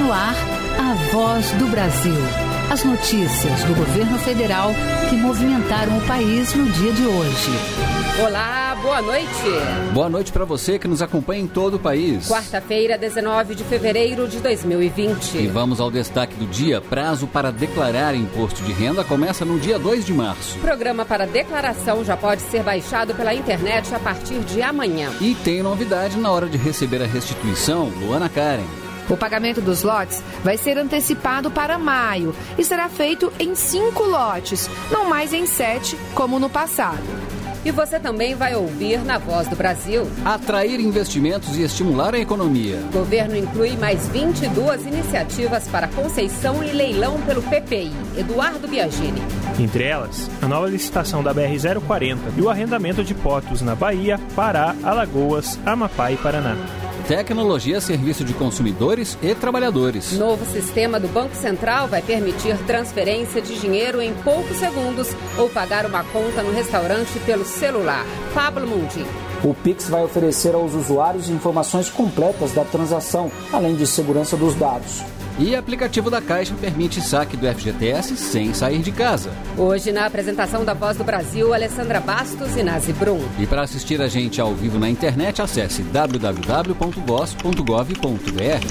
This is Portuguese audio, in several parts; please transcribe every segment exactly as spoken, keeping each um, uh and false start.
no ar, a Voz do Brasil. As notícias do governo federal que movimentaram o país no dia de hoje. Olá, boa noite. Boa noite para você que nos acompanha em todo o país. Quarta-feira, dezenove de fevereiro de dois mil e vinte. E vamos ao destaque do dia. Prazo para declarar imposto de renda começa no dia dois de março. O programa para declaração já pode ser baixado pela internet a partir de amanhã. E tem novidade na hora de receber a restituição, Luana Karen. O pagamento dos lotes vai ser antecipado para maio e será feito em cinco lotes, não mais em sete, como no passado. E você também vai ouvir na Voz do Brasil. Atrair investimentos e estimular a economia. O governo inclui mais vinte e duas iniciativas para concessão e leilão pelo P P I. Eduardo Biagini. Entre elas, a nova licitação da B R zero quarenta e o arrendamento de portos na Bahia, Pará, Alagoas, Amapá e Paraná. Tecnologia a serviço de consumidores e trabalhadores. Novo sistema do Banco Central vai permitir transferência de dinheiro em poucos segundos ou pagar uma conta no restaurante pelo celular. Pablo Mundim. O Pix vai oferecer aos usuários informações completas da transação, além de segurança dos dados. E aplicativo da Caixa permite saque do F G T S sem sair de casa. Hoje, na apresentação da Voz do Brasil, Alessandra Bastos e Nazi Brum. E para assistir a gente ao vivo na internet, acesse w w w ponto voz ponto gov ponto b r.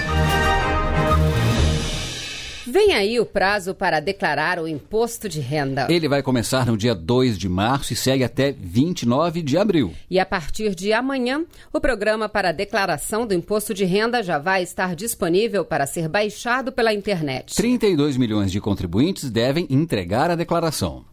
Vem aí o prazo para declarar o imposto de renda. Ele vai começar no dia dois de março e segue até vinte e nove de abril. E a partir de amanhã, o programa para declaração do imposto de renda já vai estar disponível para ser baixado pela internet. trinta e dois milhões de contribuintes devem entregar a declaração.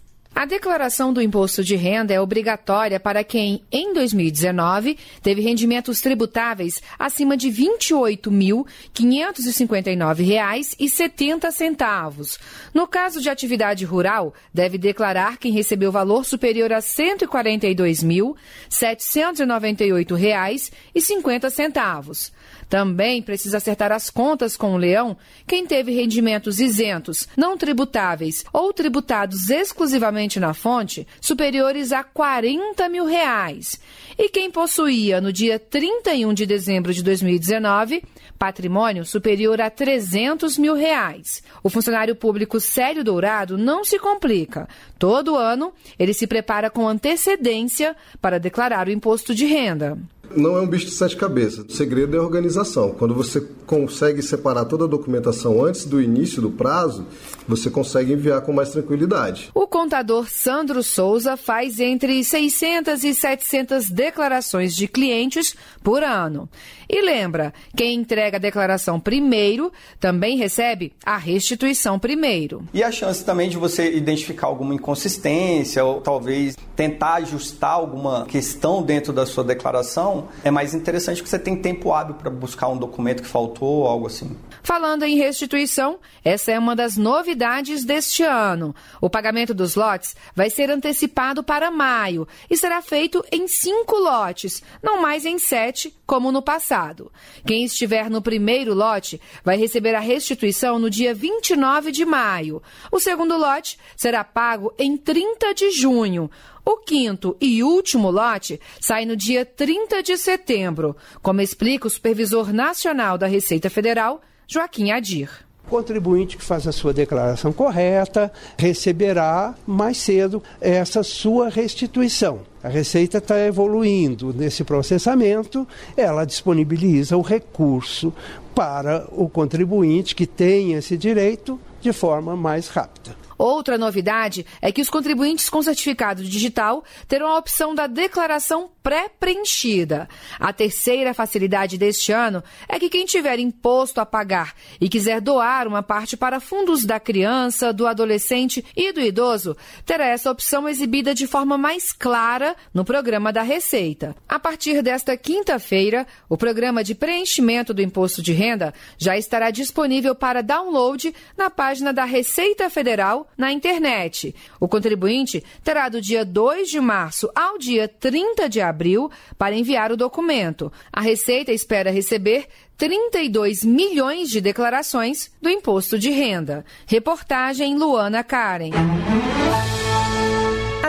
A declaração do imposto de renda é obrigatória para quem, em dois mil e dezenove, teve rendimentos tributáveis acima de vinte e oito mil, quinhentos e cinquenta e nove reais e setenta centavos. No caso de atividade rural, deve declarar quem recebeu valor superior a cento e quarenta e dois mil, setecentos e noventa e oito reais e cinquenta centavos. Também precisa acertar as contas com o leão quem teve rendimentos isentos, não tributáveis ou tributados exclusivamente na fonte, superiores a quarenta mil reais. E quem possuía, no dia trinta e um de dezembro de dois mil e dezenove, patrimônio superior a trezentos mil reais. O funcionário público Célio Dourado não se complica. Todo ano, ele se prepara com antecedência para declarar o imposto de renda. Não é um bicho de sete cabeças. O segredo é a organização. Quando você consegue separar toda a documentação antes do início do prazo, você consegue enviar com mais tranquilidade. O contador Sandro Souza faz entre seiscentas e setecentas declarações de clientes por ano. E lembra, quem entrega a declaração primeiro também recebe a restituição primeiro. E a chance também de você identificar alguma inconsistência ou talvez tentar ajustar alguma questão dentro da sua declaração, é mais interessante que você tenha tempo hábil para buscar um documento que faltou, algo assim. Falando em restituição, essa é uma das novidades deste ano. O pagamento dos lotes vai ser antecipado para maio e será feito em cinco lotes, não mais em sete, como no passado. Quem estiver no primeiro lote vai receber a restituição no dia vinte e nove de maio. O segundo lote será pago em trinta de junho. O quinto e último lote sai no dia trinta de setembro, como explica o supervisor nacional da Receita Federal, Joaquim Adir. O contribuinte que faz a sua declaração correta receberá mais cedo essa sua restituição. A Receita está evoluindo nesse processamento, ela disponibiliza o recurso para o contribuinte que tem esse direito de forma mais rápida. Outra novidade é que os contribuintes com certificado digital terão a opção da declaração pré-preenchida. A terceira facilidade deste ano é que quem tiver imposto a pagar e quiser doar uma parte para fundos da criança, do adolescente e do idoso, terá essa opção exibida de forma mais clara no programa da Receita. A partir desta quinta-feira, o programa de preenchimento do imposto de renda já estará disponível para download na página da Receita Federal na internet. O contribuinte terá do dia dois de março ao dia trinta de abril para enviar o documento. A Receita espera receber trinta e dois milhões de declarações do imposto de renda. Reportagem Luana Karen. A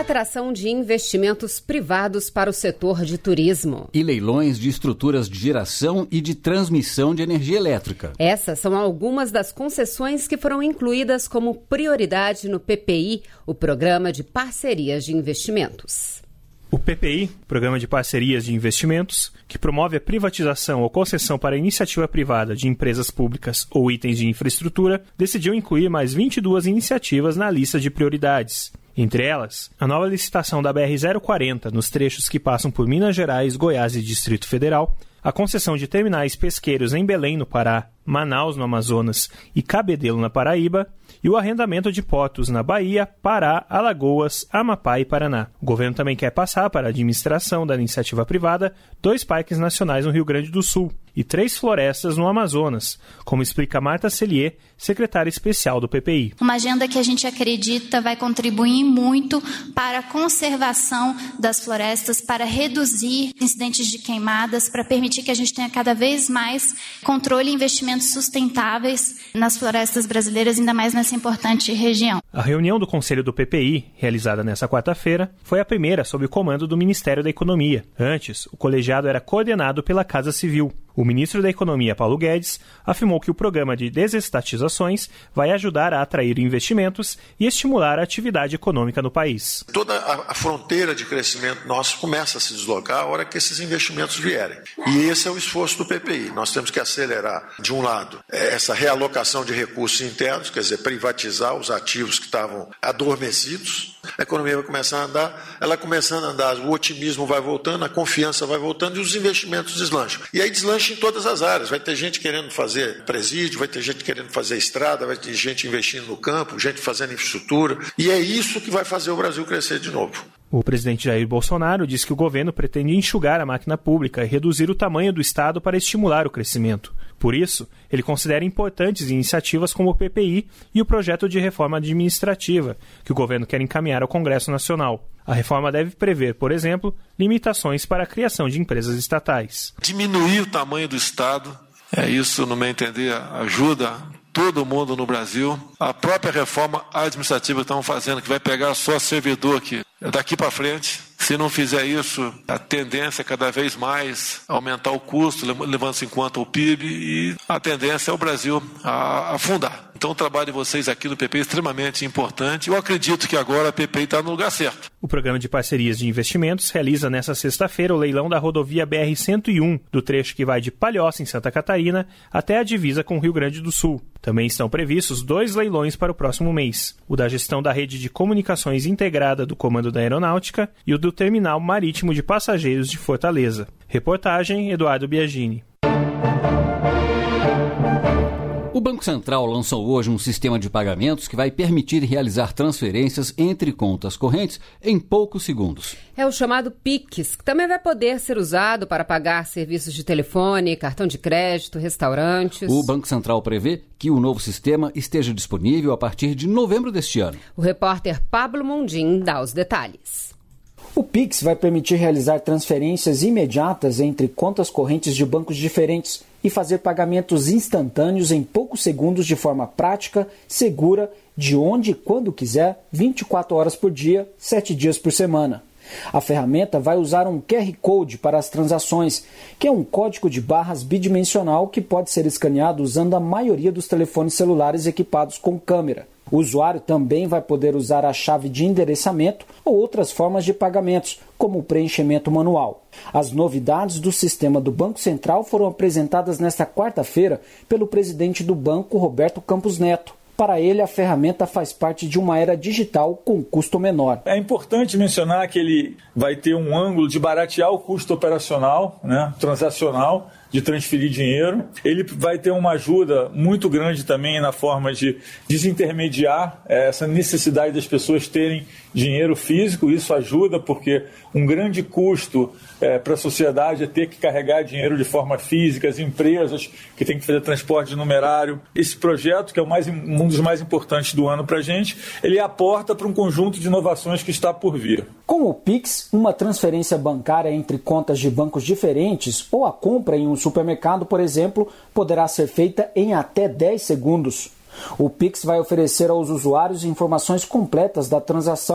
Atração de investimentos privados para o setor de turismo. E leilões de estruturas de geração e de transmissão de energia elétrica. Essas são algumas das concessões que foram incluídas como prioridade no P P I, o Programa de Parcerias de Investimentos. O P P I, Programa de Parcerias de Investimentos, que promove a privatização ou concessão para iniciativa privada de empresas públicas ou itens de infraestrutura, decidiu incluir mais vinte e duas iniciativas na lista de prioridades. Entre elas, a nova licitação da B R zero quarenta nos trechos que passam por Minas Gerais, Goiás e Distrito Federal, a concessão de terminais pesqueiros em Belém, no Pará, Manaus, no Amazonas e Cabedelo, na Paraíba, e o arrendamento de portos na Bahia, Pará, Alagoas, Amapá e Paraná. O governo também quer passar para a administração da iniciativa privada dois parques nacionais no Rio Grande do Sul e três florestas no Amazonas, como explica Marta Cellier, secretária especial do P P I. Uma agenda que a gente acredita vai contribuir muito para a conservação das florestas, para reduzir incidentes de queimadas, para permitir que a gente tenha cada vez mais controle e investimentos sustentáveis nas florestas brasileiras, ainda mais nessa importante região. A reunião do Conselho do P P I, realizada nesta quarta-feira, foi a primeira sob o comando do Ministério da Economia. Antes, o colegiado era coordenado pela Casa Civil. O ministro da Economia, Paulo Guedes, afirmou que o programa de desestatizações vai ajudar a atrair investimentos e estimular a atividade econômica no país. Toda a fronteira de crescimento nosso começa a se deslocar a hora que esses investimentos vierem. E esse é o esforço do P P I. Nós temos que acelerar, de um lado, essa realocação de recursos internos, quer dizer, privatizar os ativos que estavam adormecidos. A economia vai começar a andar, ela começando a andar, o otimismo vai voltando, a confiança vai voltando e os investimentos deslancham. E aí deslancha em todas as áreas. Vai ter gente querendo fazer presídio, vai ter gente querendo fazer estrada, vai ter gente investindo no campo, gente fazendo infraestrutura. E é isso que vai fazer o Brasil crescer de novo. O presidente Jair Bolsonaro disse que o governo pretende enxugar a máquina pública e reduzir o tamanho do Estado para estimular o crescimento. Por isso, ele considera importantes iniciativas como o P P I e o projeto de reforma administrativa, que o governo quer encaminhar ao Congresso Nacional. A reforma deve prever, por exemplo, limitações para a criação de empresas estatais. Diminuir o tamanho do Estado, é isso, no meu entender, ajuda todo mundo no Brasil. A própria reforma administrativa que estão fazendo, que vai pegar só servidor aqui, daqui para frente. Se não fizer isso, a tendência é cada vez mais aumentar o custo, levando-se em conta o P I B, e a tendência é o Brasil a afundar. Então o trabalho de vocês aqui no P P I é extremamente importante. Eu acredito que agora a P P I está no lugar certo. O Programa de Parcerias de Investimentos realiza nesta sexta-feira o leilão da rodovia B R cento e um, do trecho que vai de Palhoça, em Santa Catarina, até a divisa com o Rio Grande do Sul. Também estão previstos dois leilões para o próximo mês, o da gestão da rede de comunicações integrada do Comando da Aeronáutica e o do Terminal Marítimo de Passageiros de Fortaleza. Reportagem, Eduardo Biagini. O Banco Central lançou hoje um sistema de pagamentos que vai permitir realizar transferências entre contas correntes em poucos segundos. É o chamado Pix, que também vai poder ser usado para pagar serviços de telefone, cartão de crédito, restaurantes. O Banco Central prevê que o novo sistema esteja disponível a partir de novembro deste ano. O repórter Pablo Mundim dá os detalhes. O Pix vai permitir realizar transferências imediatas entre contas correntes de bancos diferentes e fazer pagamentos instantâneos em poucos segundos de forma prática, segura, de onde e quando quiser, vinte e quatro horas por dia, sete dias por semana. A ferramenta vai usar um Q R Code para as transações, que é um código de barras bidimensional que pode ser escaneado usando a maioria dos telefones celulares equipados com câmera. O usuário também vai poder usar a chave de endereçamento ou outras formas de pagamentos, como o preenchimento manual. As novidades do sistema do Banco Central foram apresentadas nesta quarta-feira pelo presidente do banco, Roberto Campos Neto. Para ele, a ferramenta faz parte de uma era digital com custo menor. É importante mencionar que ele vai ter um ângulo de baratear o custo operacional, né, transacional, de transferir dinheiro. Ele vai ter uma ajuda muito grande também na forma de desintermediar essa necessidade das pessoas terem dinheiro físico. Isso ajuda porque um grande custo é, para a sociedade é ter que carregar dinheiro de forma física, as empresas que têm que fazer transporte numerário. Esse projeto, que é o mais, um dos mais importantes do ano para a gente, ele aporta para um conjunto de inovações que está por vir. Com o Pix, uma transferência bancária entre contas de bancos diferentes ou a compra em um supermercado, por exemplo, poderá ser feita em até dez segundos. O Pix vai oferecer aos usuários informações completas da transação,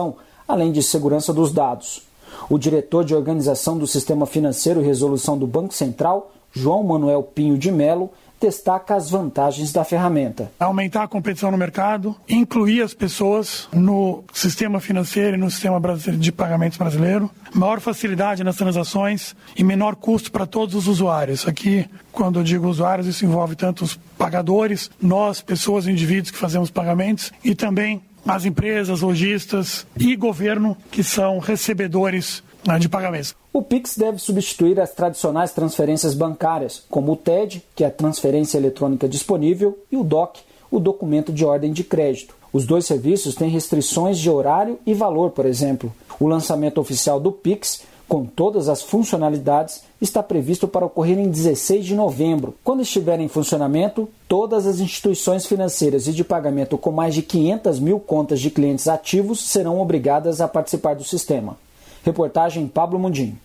além de segurança dos dados. O diretor de organização do Sistema Financeiro e Resolução do Banco Central, João Manuel Pinho de Melo, destaca as vantagens da ferramenta. Aumentar a competição no mercado, incluir as pessoas no sistema financeiro e no sistema de pagamentos brasileiro, maior facilidade nas transações e menor custo para todos os usuários. Aqui, quando eu digo usuários, isso envolve tanto os pagadores, nós, pessoas, indivíduos que fazemos pagamentos, e também as empresas, lojistas e governo, que são recebedores de pagamentos. O Pix deve substituir as tradicionais transferências bancárias, como o T E D, que é a transferência eletrônica disponível, e o D O C, o documento de ordem de crédito. Os dois serviços têm restrições de horário e valor, por exemplo. O lançamento oficial do Pix, com todas as funcionalidades, está previsto para ocorrer em dezesseis de novembro. Quando estiver em funcionamento, todas as instituições financeiras e de pagamento com mais de quinhentas mil contas de clientes ativos serão obrigadas a participar do sistema. Reportagem Pablo Mundim.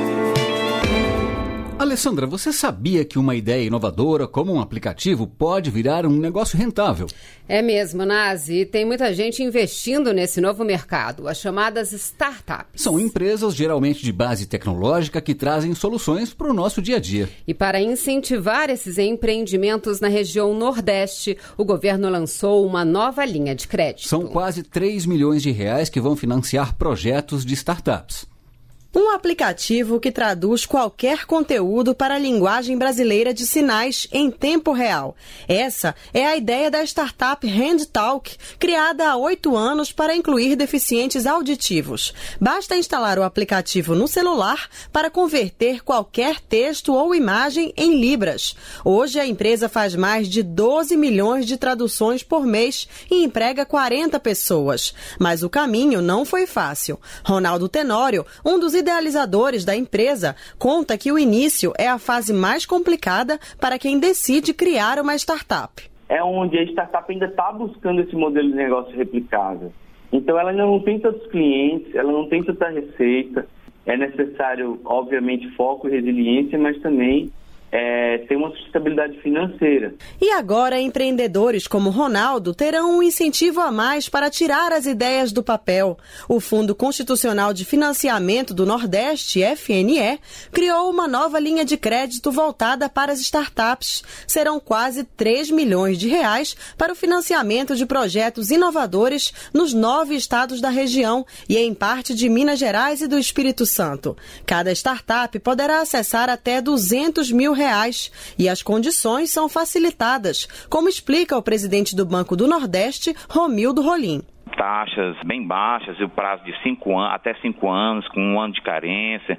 Alessandra, você sabia que uma ideia inovadora como um aplicativo pode virar um negócio rentável? É mesmo, Nazi. Tem muita gente investindo nesse novo mercado, as chamadas startups. São empresas geralmente de base tecnológica que trazem soluções para o nosso dia a dia. E para incentivar esses empreendimentos na região Nordeste, o governo lançou uma nova linha de crédito. São quase três milhões de reais que vão financiar projetos de startups. Um aplicativo que traduz qualquer conteúdo para a linguagem brasileira de sinais em tempo real. Essa é a ideia da startup HandTalk, criada há oito anos para incluir deficientes auditivos. Basta instalar o aplicativo no celular para converter qualquer texto ou imagem em libras. Hoje a empresa faz mais de doze milhões de traduções por mês e emprega quarenta pessoas. Mas o caminho não foi fácil. Ronaldo Tenório, um dos idealizadores da empresa, conta que o início é a fase mais complicada para quem decide criar uma startup. É onde a startup ainda está buscando esse modelo de negócio replicável. Então ela ainda não tem tantos clientes, ela não tem tanta receita. É necessário, obviamente, foco e resiliência, mas também É, ter uma sustentabilidade financeira. E agora, empreendedores como Ronaldo terão um incentivo a mais para tirar as ideias do papel. O Fundo Constitucional de Financiamento do Nordeste, F N E, criou uma nova linha de crédito voltada para as startups. Serão quase três milhões de reais para o financiamento de projetos inovadores nos nove estados da região e em parte de Minas Gerais e do Espírito Santo. Cada startup poderá acessar até duzentos mil reais. Reais, e as condições são facilitadas, como explica o presidente do Banco do Nordeste, Romildo Rolim. Taxas bem baixas e o prazo de cinco anos, até cinco anos, com um ano de carência,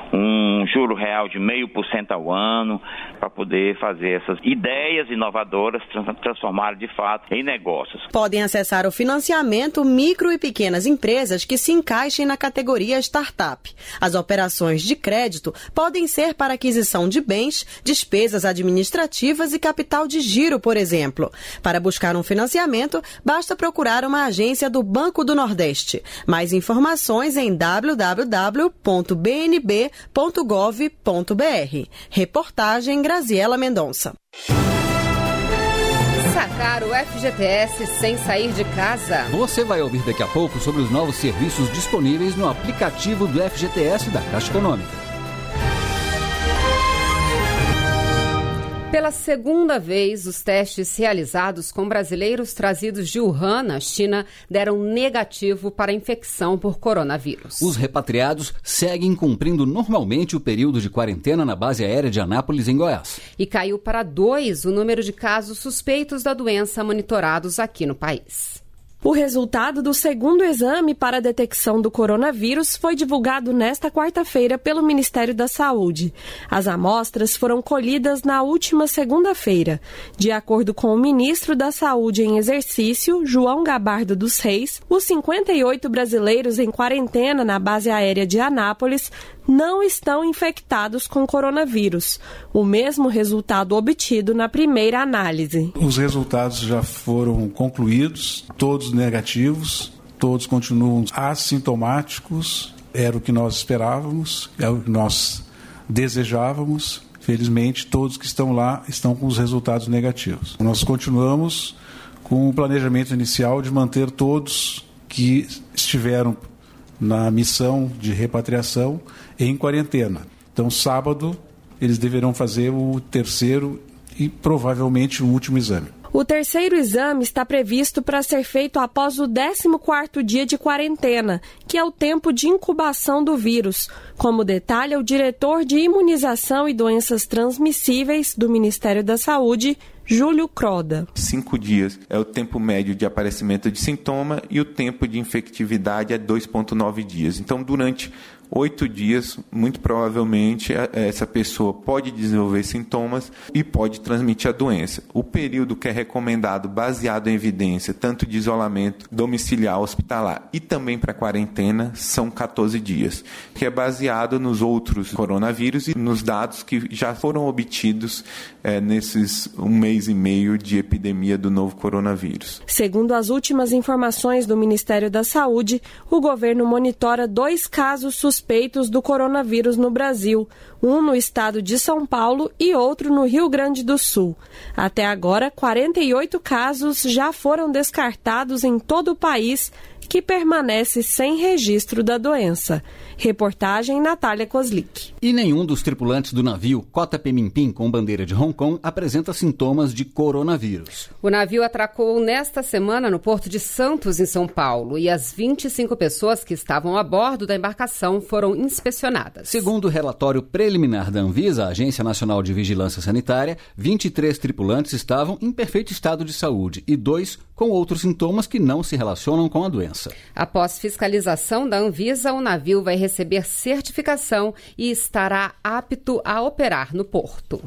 um juro real de meio por cento ao ano, para poder fazer essas ideias inovadoras transformar de fato em negócios. Podem acessar o financiamento micro e pequenas empresas que se encaixem na categoria startup. As operações de crédito podem ser para aquisição de bens, despesas administrativas e capital de giro, por exemplo. Para buscar um financiamento, basta procurar uma agência do Banco do Nordeste. Mais informações em w w w ponto b n b ponto gov ponto b r. Reportagem Graziela Mendonça. Sacar o F G T S sem sair de casa. Você vai ouvir daqui a pouco sobre os novos serviços disponíveis no aplicativo do F G T S da Caixa Econômica. Pela segunda vez, os testes realizados com brasileiros trazidos de Wuhan, na China, deram negativo para a infecção por coronavírus. Os repatriados seguem cumprindo normalmente o período de quarentena na base aérea de Anápolis, em Goiás. E caiu para dois o número de casos suspeitos da doença monitorados aqui no país. O resultado do segundo exame para a detecção do coronavírus foi divulgado nesta quarta-feira pelo Ministério da Saúde. As amostras foram colhidas na última segunda-feira. De acordo com o ministro da Saúde em exercício, João Gabardo dos Reis, os cinquenta e oito brasileiros em quarentena na base aérea de Anápolis não estão infectados com coronavírus. O mesmo resultado obtido na primeira análise. Os resultados já foram concluídos, todos negativos, todos continuam assintomáticos, era o que nós esperávamos, é o que nós desejávamos. Felizmente, todos que estão lá estão com os resultados negativos. Nós continuamos com o planejamento inicial de manter todos que estiveram na missão de repatriação em quarentena. Então, sábado, eles deverão fazer o terceiro e provavelmente o último exame. O terceiro exame está previsto para ser feito após o décimo quarto dia de quarentena, que é o tempo de incubação do vírus, como detalha o diretor de Imunização e Doenças Transmissíveis do Ministério da Saúde, Júlio Croda. Cinco dias é o tempo médio de aparecimento de sintoma e o tempo de infectividade é dois vírgula nove dias. Então, durante oito dias, muito provavelmente, essa pessoa pode desenvolver sintomas e pode transmitir a doença. O período que é recomendado, baseado em evidência, tanto de isolamento domiciliar, hospitalar e também para quarentena, são quatorze dias, que é baseado nos outros coronavírus e nos dados que já foram obtidos é, nesses um mês e meio de epidemia do novo coronavírus. Segundo as últimas informações do Ministério da Saúde, o governo monitora dois casos suspeitos suspeitos do coronavírus no Brasil, um no estado de São Paulo e outro no Rio Grande do Sul. Até agora, quarenta e oito casos já foram descartados em todo o país, que permanece sem registro da doença. Reportagem Natália Kozlik. E nenhum dos tripulantes do navio Cota Pemimpim, com bandeira de Hong Kong, apresenta sintomas de coronavírus. O navio atracou nesta semana no Porto de Santos, em São Paulo, e as vinte e cinco pessoas que estavam a bordo da embarcação foram inspecionadas. Segundo o relatório preliminar da Anvisa, a Agência Nacional de Vigilância Sanitária, vinte e três tripulantes estavam em perfeito estado de saúde e dois com outros sintomas que não se relacionam com a doença. Após fiscalização da Anvisa, o navio vai receber certificação e estará apto a operar no porto.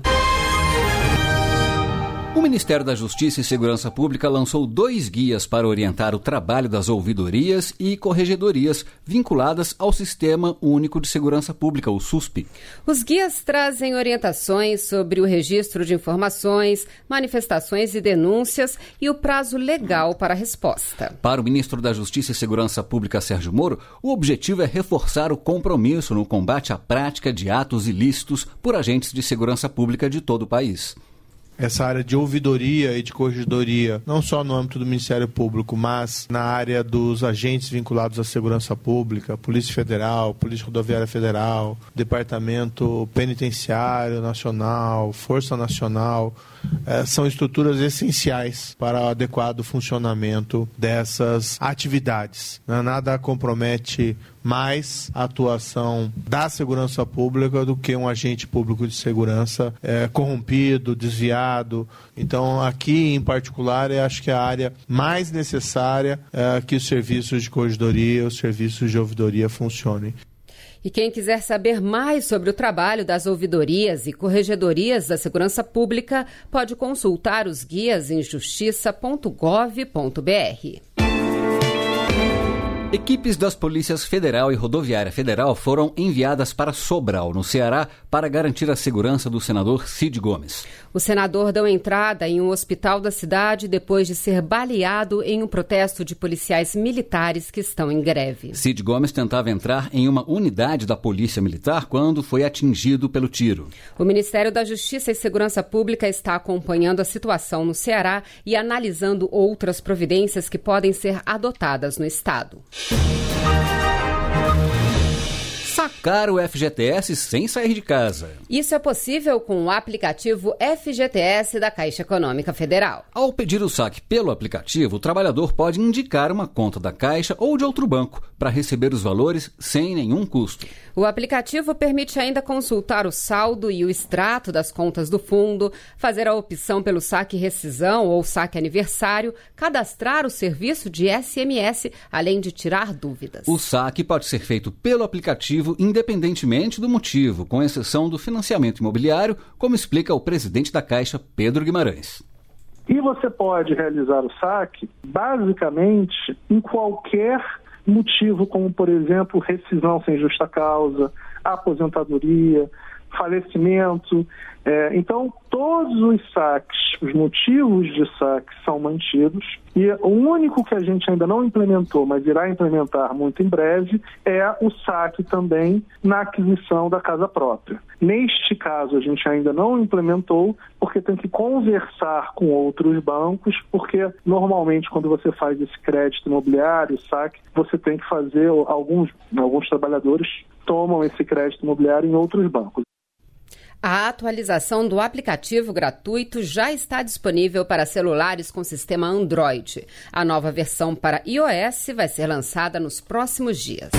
O Ministério da Justiça e Segurança Pública lançou dois guias para orientar o trabalho das ouvidorias e corregedorias vinculadas ao Sistema Único de Segurança Pública, o SUSP. Os guias trazem orientações sobre o registro de informações, manifestações e denúncias e o prazo legal para a resposta. Para o ministro da Justiça e Segurança Pública, Sérgio Moro, o objetivo é reforçar o compromisso no combate à prática de atos ilícitos por agentes de segurança pública de todo o país. Essa área de ouvidoria e de corregedoria, não só no âmbito do Ministério Público, mas na área dos agentes vinculados à segurança pública, Polícia Federal, Polícia Rodoviária Federal, Departamento Penitenciário Nacional, Força Nacional, eh, são estruturas essenciais para o adequado funcionamento dessas atividades. Nada compromete mais a atuação da segurança pública do que um agente público de segurança é, corrompido, desviado. Então, aqui em particular, eu acho que é a área mais necessária é, que os serviços de corregedoria, os serviços de ouvidoria funcionem. E quem quiser saber mais sobre o trabalho das ouvidorias e corregedorias da segurança pública, pode consultar os guias em justiça ponto gov ponto br. Equipes das Polícias Federal e Rodoviária Federal foram enviadas para Sobral, no Ceará, para garantir a segurança do senador Cid Gomes. O senador deu entrada em um hospital da cidade depois de ser baleado em um protesto de policiais militares que estão em greve. Cid Gomes tentava entrar em uma unidade da Polícia Militar quando foi atingido pelo tiro. O Ministério da Justiça e Segurança Pública está acompanhando a situação no Ceará e analisando outras providências que podem ser adotadas no estado. Sacar o F G T S sem sair de casa. Isso é possível com o aplicativo F G T S da Caixa Econômica Federal. Ao pedir o saque pelo aplicativo, o trabalhador pode indicar uma conta da Caixa ou de outro banco para receber os valores sem nenhum custo. O aplicativo permite ainda consultar o saldo e o extrato das contas do fundo, fazer a opção pelo saque rescisão ou saque aniversário, cadastrar o serviço de S M S, além de tirar dúvidas. O saque pode ser feito pelo aplicativo independentemente do motivo, com exceção do financiamento imobiliário, como explica o presidente da Caixa, Pedro Guimarães. E você pode realizar o saque, basicamente, em qualquer motivo, como, por exemplo, rescisão sem justa causa, aposentadoria, falecimento, É, então, todos os saques, os motivos de saque são mantidos, e o único que a gente ainda não implementou, mas irá implementar muito em breve, é o saque também na aquisição da casa própria. Neste caso, a gente ainda não implementou, porque tem que conversar com outros bancos, porque normalmente quando você faz esse crédito imobiliário, saque, você tem que fazer, alguns, alguns trabalhadores tomam esse crédito imobiliário em outros bancos. A atualização do aplicativo gratuito já está disponível para celulares com sistema Android. A nova versão para iOS vai ser lançada nos próximos dias.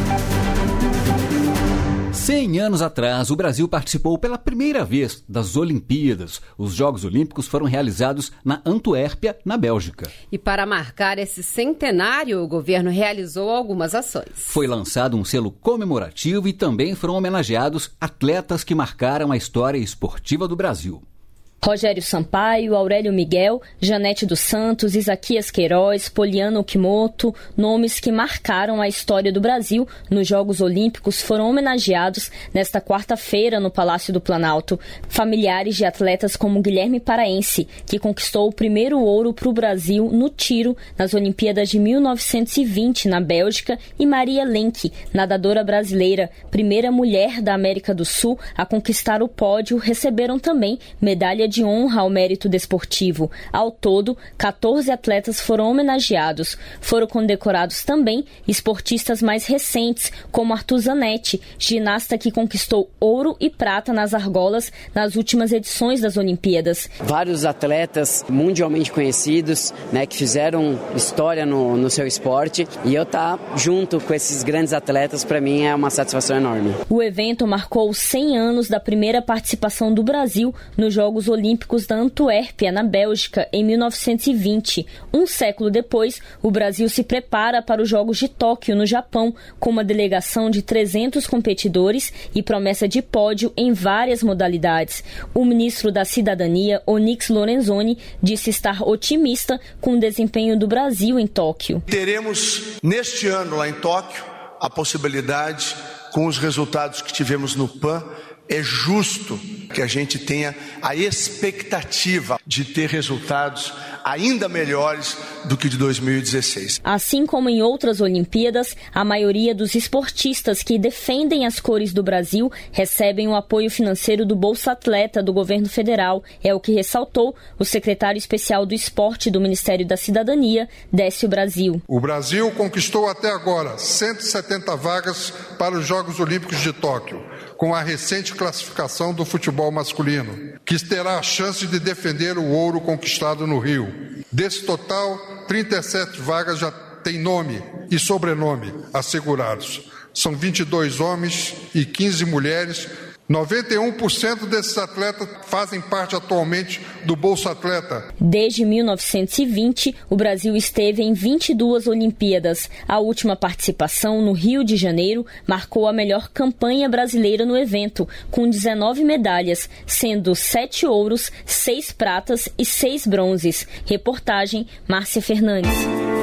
Cem anos atrás, o Brasil participou pela primeira vez das Olimpíadas. Os Jogos Olímpicos foram realizados na Antuérpia, na Bélgica. E para marcar esse centenário, o governo realizou algumas ações. Foi lançado um selo comemorativo e também foram homenageados atletas que marcaram a história esportiva do Brasil. Rogério Sampaio, Aurélio Miguel, Janete dos Santos, Isaquias Queiroz, Poliana Okimoto, nomes que marcaram a história do Brasil nos Jogos Olímpicos, foram homenageados nesta quarta-feira no Palácio do Planalto. Familiares de atletas como Guilherme Paraense, que conquistou o primeiro ouro para o Brasil no tiro nas Olimpíadas de mil novecentos e vinte na Bélgica, e Maria Lenk, nadadora brasileira, primeira mulher da América do Sul a conquistar o pódio, receberam também medalha de honra ao mérito desportivo. Ao todo, quatorze atletas foram homenageados. Foram condecorados também esportistas mais recentes, como Arthur Zanetti, ginasta que conquistou ouro e prata nas argolas nas últimas edições das Olimpíadas. Vários atletas mundialmente conhecidos, né, que fizeram história no, no seu esporte, e eu estar tá junto com esses grandes atletas, para mim, é uma satisfação enorme. O evento marcou cem anos da primeira participação do Brasil nos Jogos Olímpicos Olímpicos da Antuérpia, na Bélgica, em mil novecentos e vinte. Um século depois, o Brasil se prepara para os Jogos de Tóquio, no Japão, com uma delegação de trezentos competidores e promessa de pódio em várias modalidades. O ministro da Cidadania, Onyx Lorenzoni, disse estar otimista com o desempenho do Brasil em Tóquio. Teremos, neste ano, lá em Tóquio, a possibilidade, com os resultados que tivemos no PAN, é justo que a gente tenha a expectativa de ter resultados ainda melhores do que de dois mil e dezesseis. Assim como em outras Olimpíadas, a maioria dos esportistas que defendem as cores do Brasil recebem o apoio financeiro do Bolsa Atleta do governo federal. É o que ressaltou o secretário especial do Esporte do Ministério da Cidadania, Décio Brasil. O Brasil conquistou até agora cento e setenta vagas para os Jogos Olímpicos de Tóquio, com a recente classificação do futebol masculino, que terá a chance de defender o ouro conquistado no Rio. Desse total, trinta e sete vagas já têm nome e sobrenome assegurados. São vinte e dois homens e quinze mulheres. noventa e um por cento desses atletas fazem parte atualmente do Bolsa Atleta. Desde mil novecentos e vinte, o Brasil esteve em vinte e duas Olimpíadas. A última participação, no Rio de Janeiro, marcou a melhor campanha brasileira no evento, com dezenove medalhas, sendo sete ouros, seis pratas e seis bronzes. Reportagem, Márcia Fernandes.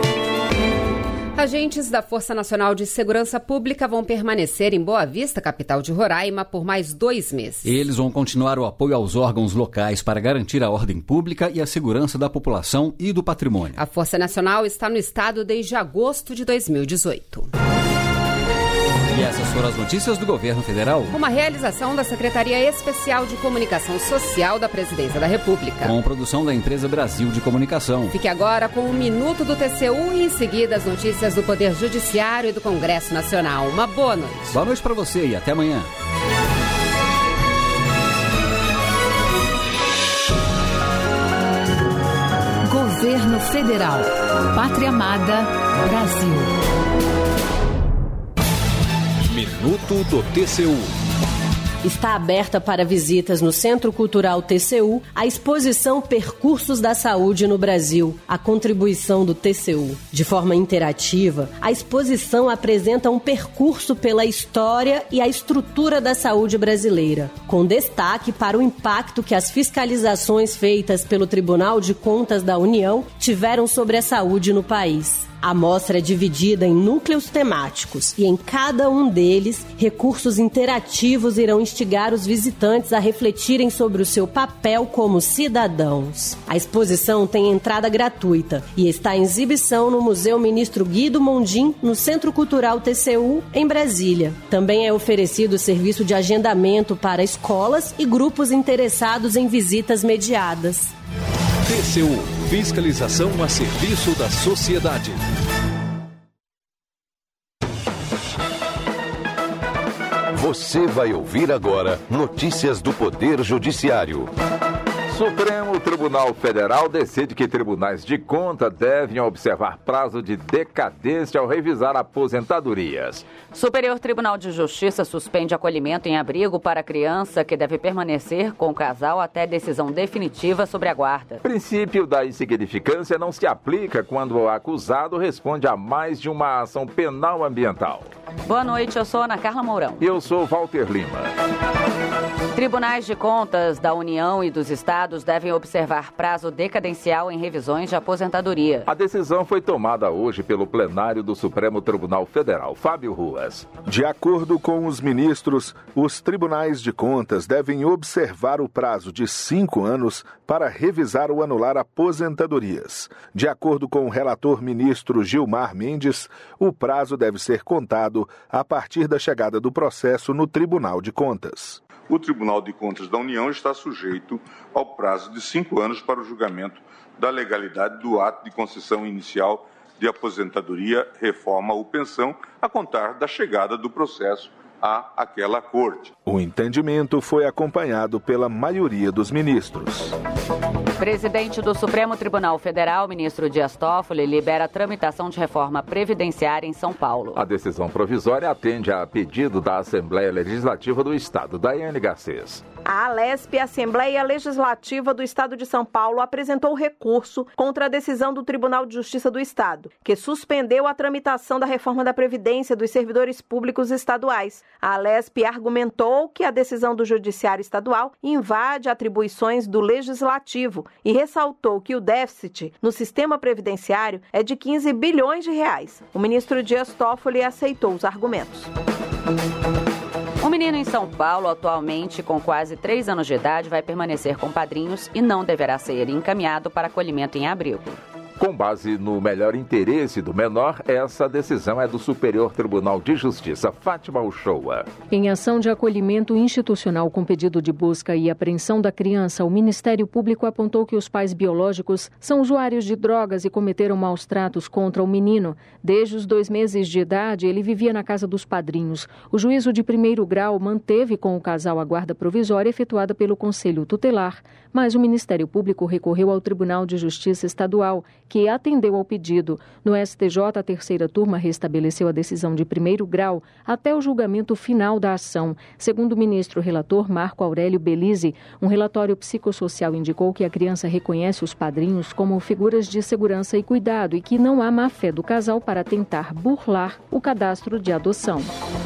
Agentes da Força Nacional de Segurança Pública vão permanecer em Boa Vista, capital de Roraima, por mais dois meses. Eles vão continuar o apoio aos órgãos locais para garantir a ordem pública e a segurança da população e do patrimônio. A Força Nacional está no estado desde agosto de dois mil e dezoito. E essas foram as notícias do governo federal. Uma realização da Secretaria Especial de Comunicação Social da Presidência da República. Com produção da Empresa Brasil de Comunicação. Fique agora com o Minuto do T C U e em seguida as notícias do Poder Judiciário e do Congresso Nacional. Uma boa noite. Boa noite para você e até amanhã. Governo Federal. Pátria Amada, Brasil. Minuto do T C U. Está aberta para visitas no Centro Cultural T C U a exposição Percursos da Saúde no Brasil, a contribuição do T C U. De forma interativa, a exposição apresenta um percurso pela história e a estrutura da saúde brasileira, com destaque para o impacto que as fiscalizações feitas pelo Tribunal de Contas da União tiveram sobre a saúde no país. A mostra é dividida em núcleos temáticos e em cada um deles, recursos interativos irão instigar os visitantes a refletirem sobre o seu papel como cidadãos. A exposição tem entrada gratuita e está em exibição no Museu Ministro Guido Mondim, no Centro Cultural T C U, em Brasília. Também é oferecido o serviço de agendamento para escolas e grupos interessados em visitas mediadas. T C U, fiscalização a serviço da sociedade. Você vai ouvir agora notícias do Poder Judiciário. Supremo Tribunal Federal decide que tribunais de conta devem observar prazo de decadência ao revisar aposentadorias. Superior Tribunal de Justiça suspende acolhimento em abrigo para criança que deve permanecer com o casal até decisão definitiva sobre a guarda. O princípio da insignificância não se aplica quando o acusado responde a mais de uma ação penal ambiental. Boa noite, eu sou Ana Carla Mourão. E eu sou Walter Lima. Tribunais de Contas da União e dos Estados devem observar prazo decadencial em revisões de aposentadoria. A decisão foi tomada hoje pelo plenário do Supremo Tribunal Federal. Fábio Ruas. De acordo com os ministros, os tribunais de contas devem observar o prazo de cinco anos para revisar ou anular aposentadorias. De acordo com o relator ministro Gilmar Mendes, o prazo deve ser contado a partir da chegada do processo no Tribunal de Contas. O Tribunal de Contas da União está sujeito ao prazo de cinco anos para o julgamento da legalidade do ato de concessão inicial de aposentadoria, reforma ou pensão, a contar da chegada do processo a aquela corte. O entendimento foi acompanhado pela maioria dos ministros. Presidente do Supremo Tribunal Federal, ministro Dias Toffoli, libera a tramitação de reforma previdenciária em São Paulo. A decisão provisória atende a pedido da Assembleia Legislativa do Estado. Daiane Garcês. A ALESP, Assembleia Legislativa do Estado de São Paulo, apresentou recurso contra a decisão do Tribunal de Justiça do Estado, que suspendeu a tramitação da reforma da Previdência dos servidores públicos estaduais. A ALESP argumentou que a decisão do Judiciário Estadual invade atribuições do Legislativo e ressaltou que o déficit no sistema previdenciário é de quinze bilhões de reais. O ministro Dias Toffoli aceitou os argumentos. Um menino em São Paulo, atualmente com quase três anos de idade, vai permanecer com padrinhos e não deverá ser encaminhado para acolhimento em abrigo. Com base no melhor interesse do menor, essa decisão é do Superior Tribunal de Justiça. Fátima Uchoa. Em ação de acolhimento institucional com pedido de busca e apreensão da criança, o Ministério Público apontou que os pais biológicos são usuários de drogas e cometeram maus tratos contra o menino. Desde os dois meses de idade, ele vivia na casa dos padrinhos. O juízo de primeiro grau manteve com o casal a guarda provisória efetuada pelo Conselho Tutelar, mas o Ministério Público recorreu ao Tribunal de Justiça Estadual, que atendeu ao pedido. No S T J, a terceira turma restabeleceu a decisão de primeiro grau até o julgamento final da ação. Segundo o ministro relator Marco Aurélio Belize, um relatório psicossocial indicou que a criança reconhece os padrinhos como figuras de segurança e cuidado e que não há má-fé do casal para tentar burlar o cadastro de adoção.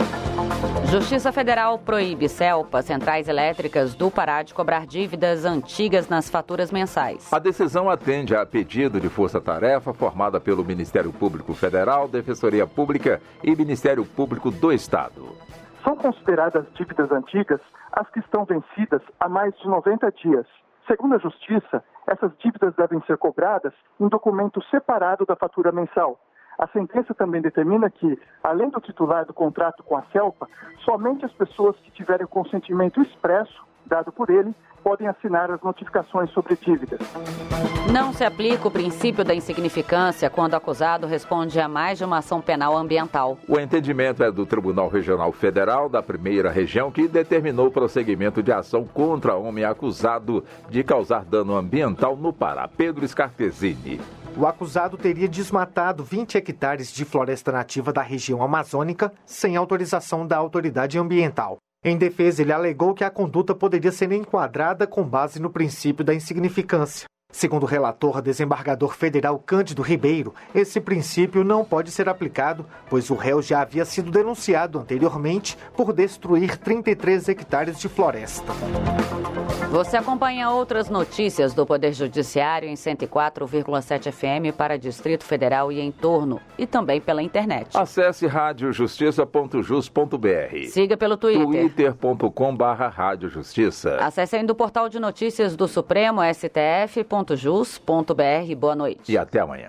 Justiça Federal proíbe CELPA, Centrais Elétricas do Pará, de cobrar dívidas antigas nas faturas mensais. A decisão atende a pedido de força-tarefa formada pelo Ministério Público Federal, Defensoria Pública e Ministério Público do Estado. São consideradas dívidas antigas as que estão vencidas há mais de noventa dias. Segundo a Justiça, essas dívidas devem ser cobradas em documento separado da fatura mensal. A sentença também determina que, além do titular do contrato com a CELPA, somente as pessoas que tiverem o consentimento expresso, dado por ele, podem assinar as notificações sobre dívidas. Não se aplica o princípio da insignificância quando o acusado responde a mais de uma ação penal ambiental. O entendimento é do Tribunal Regional Federal da Primeira Região, que determinou o prosseguimento de ação contra homem acusado de causar dano ambiental no Pará. Pedro Scartesini. O acusado teria desmatado vinte hectares de floresta nativa da região amazônica sem autorização da autoridade ambiental. Em defesa, ele alegou que a conduta poderia ser enquadrada com base no princípio da insignificância. Segundo o relator desembargador federal Cândido Ribeiro, esse princípio não pode ser aplicado, pois o réu já havia sido denunciado anteriormente por destruir trinta e três hectares de floresta. Você acompanha outras notícias do Poder Judiciário em cento e quatro vírgula sete F M para Distrito Federal e em torno, e também pela internet. Acesse rádio justiça ponto jus ponto b r. Siga pelo Twitter. twitter ponto com barra rádio justiça. Acesse ainda o portal de notícias do Supremo, s t f ponto jus ponto b r. Boa noite. E até amanhã.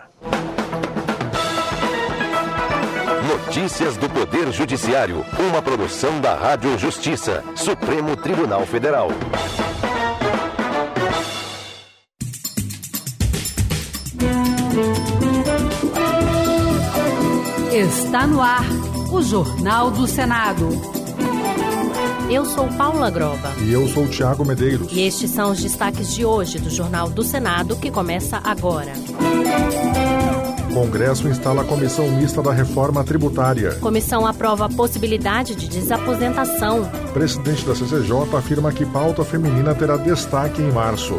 Notícias do Poder Judiciário, uma produção da Rádio Justiça, Supremo Tribunal Federal. Está no ar o Jornal do Senado. Eu sou Paula Groba. E eu sou Tiago Medeiros. E estes são os destaques de hoje do Jornal do Senado, que começa agora. Congresso instala a Comissão Mista da Reforma Tributária. Comissão aprova a possibilidade de desaposentação. Presidente da C C J afirma que pauta feminina terá destaque em março.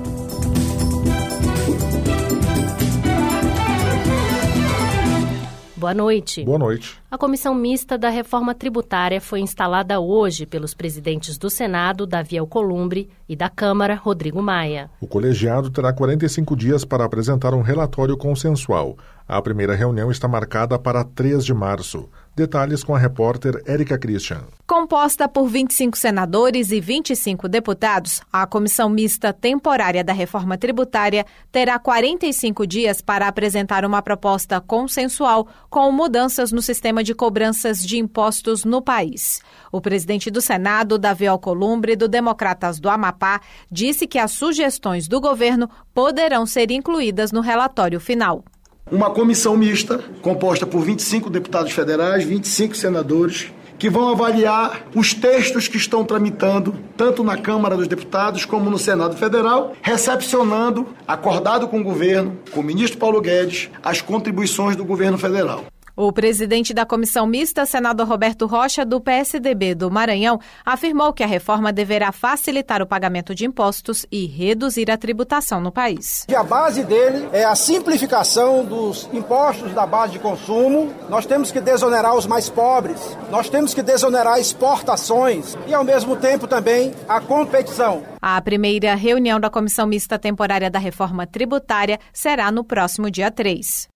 Boa noite. Boa noite. A Comissão Mista da Reforma Tributária foi instalada hoje pelos presidentes do Senado, Davi Alcolumbre, e da Câmara, Rodrigo Maia. O colegiado terá quarenta e cinco dias para apresentar um relatório consensual. A primeira reunião está marcada para três de março. Detalhes com a repórter Érica Christian. Composta por vinte e cinco senadores e vinte e cinco deputados, a Comissão Mista Temporária da Reforma Tributária terá quarenta e cinco dias para apresentar uma proposta consensual com mudanças no sistema de cobranças de impostos no país. O presidente do Senado, Davi Alcolumbre, do Democratas do Amapá, disse que as sugestões do governo poderão ser incluídas no relatório final. Uma comissão mista, composta por vinte e cinco deputados federais, vinte e cinco senadores, que vão avaliar os textos que estão tramitando, tanto na Câmara dos Deputados como no Senado Federal, recepcionando, acordado com o governo, com o ministro Paulo Guedes, as contribuições do governo federal. O presidente da Comissão Mista, senador Roberto Rocha, do P S D B do Maranhão, afirmou que a reforma deverá facilitar o pagamento de impostos e reduzir a tributação no país. A base dele é a simplificação dos impostos da base de consumo. Nós temos que desonerar os mais pobres, nós temos que desonerar exportações e, ao mesmo tempo, também a competição. A primeira reunião da Comissão Mista Temporária da Reforma Tributária será no próximo dia três.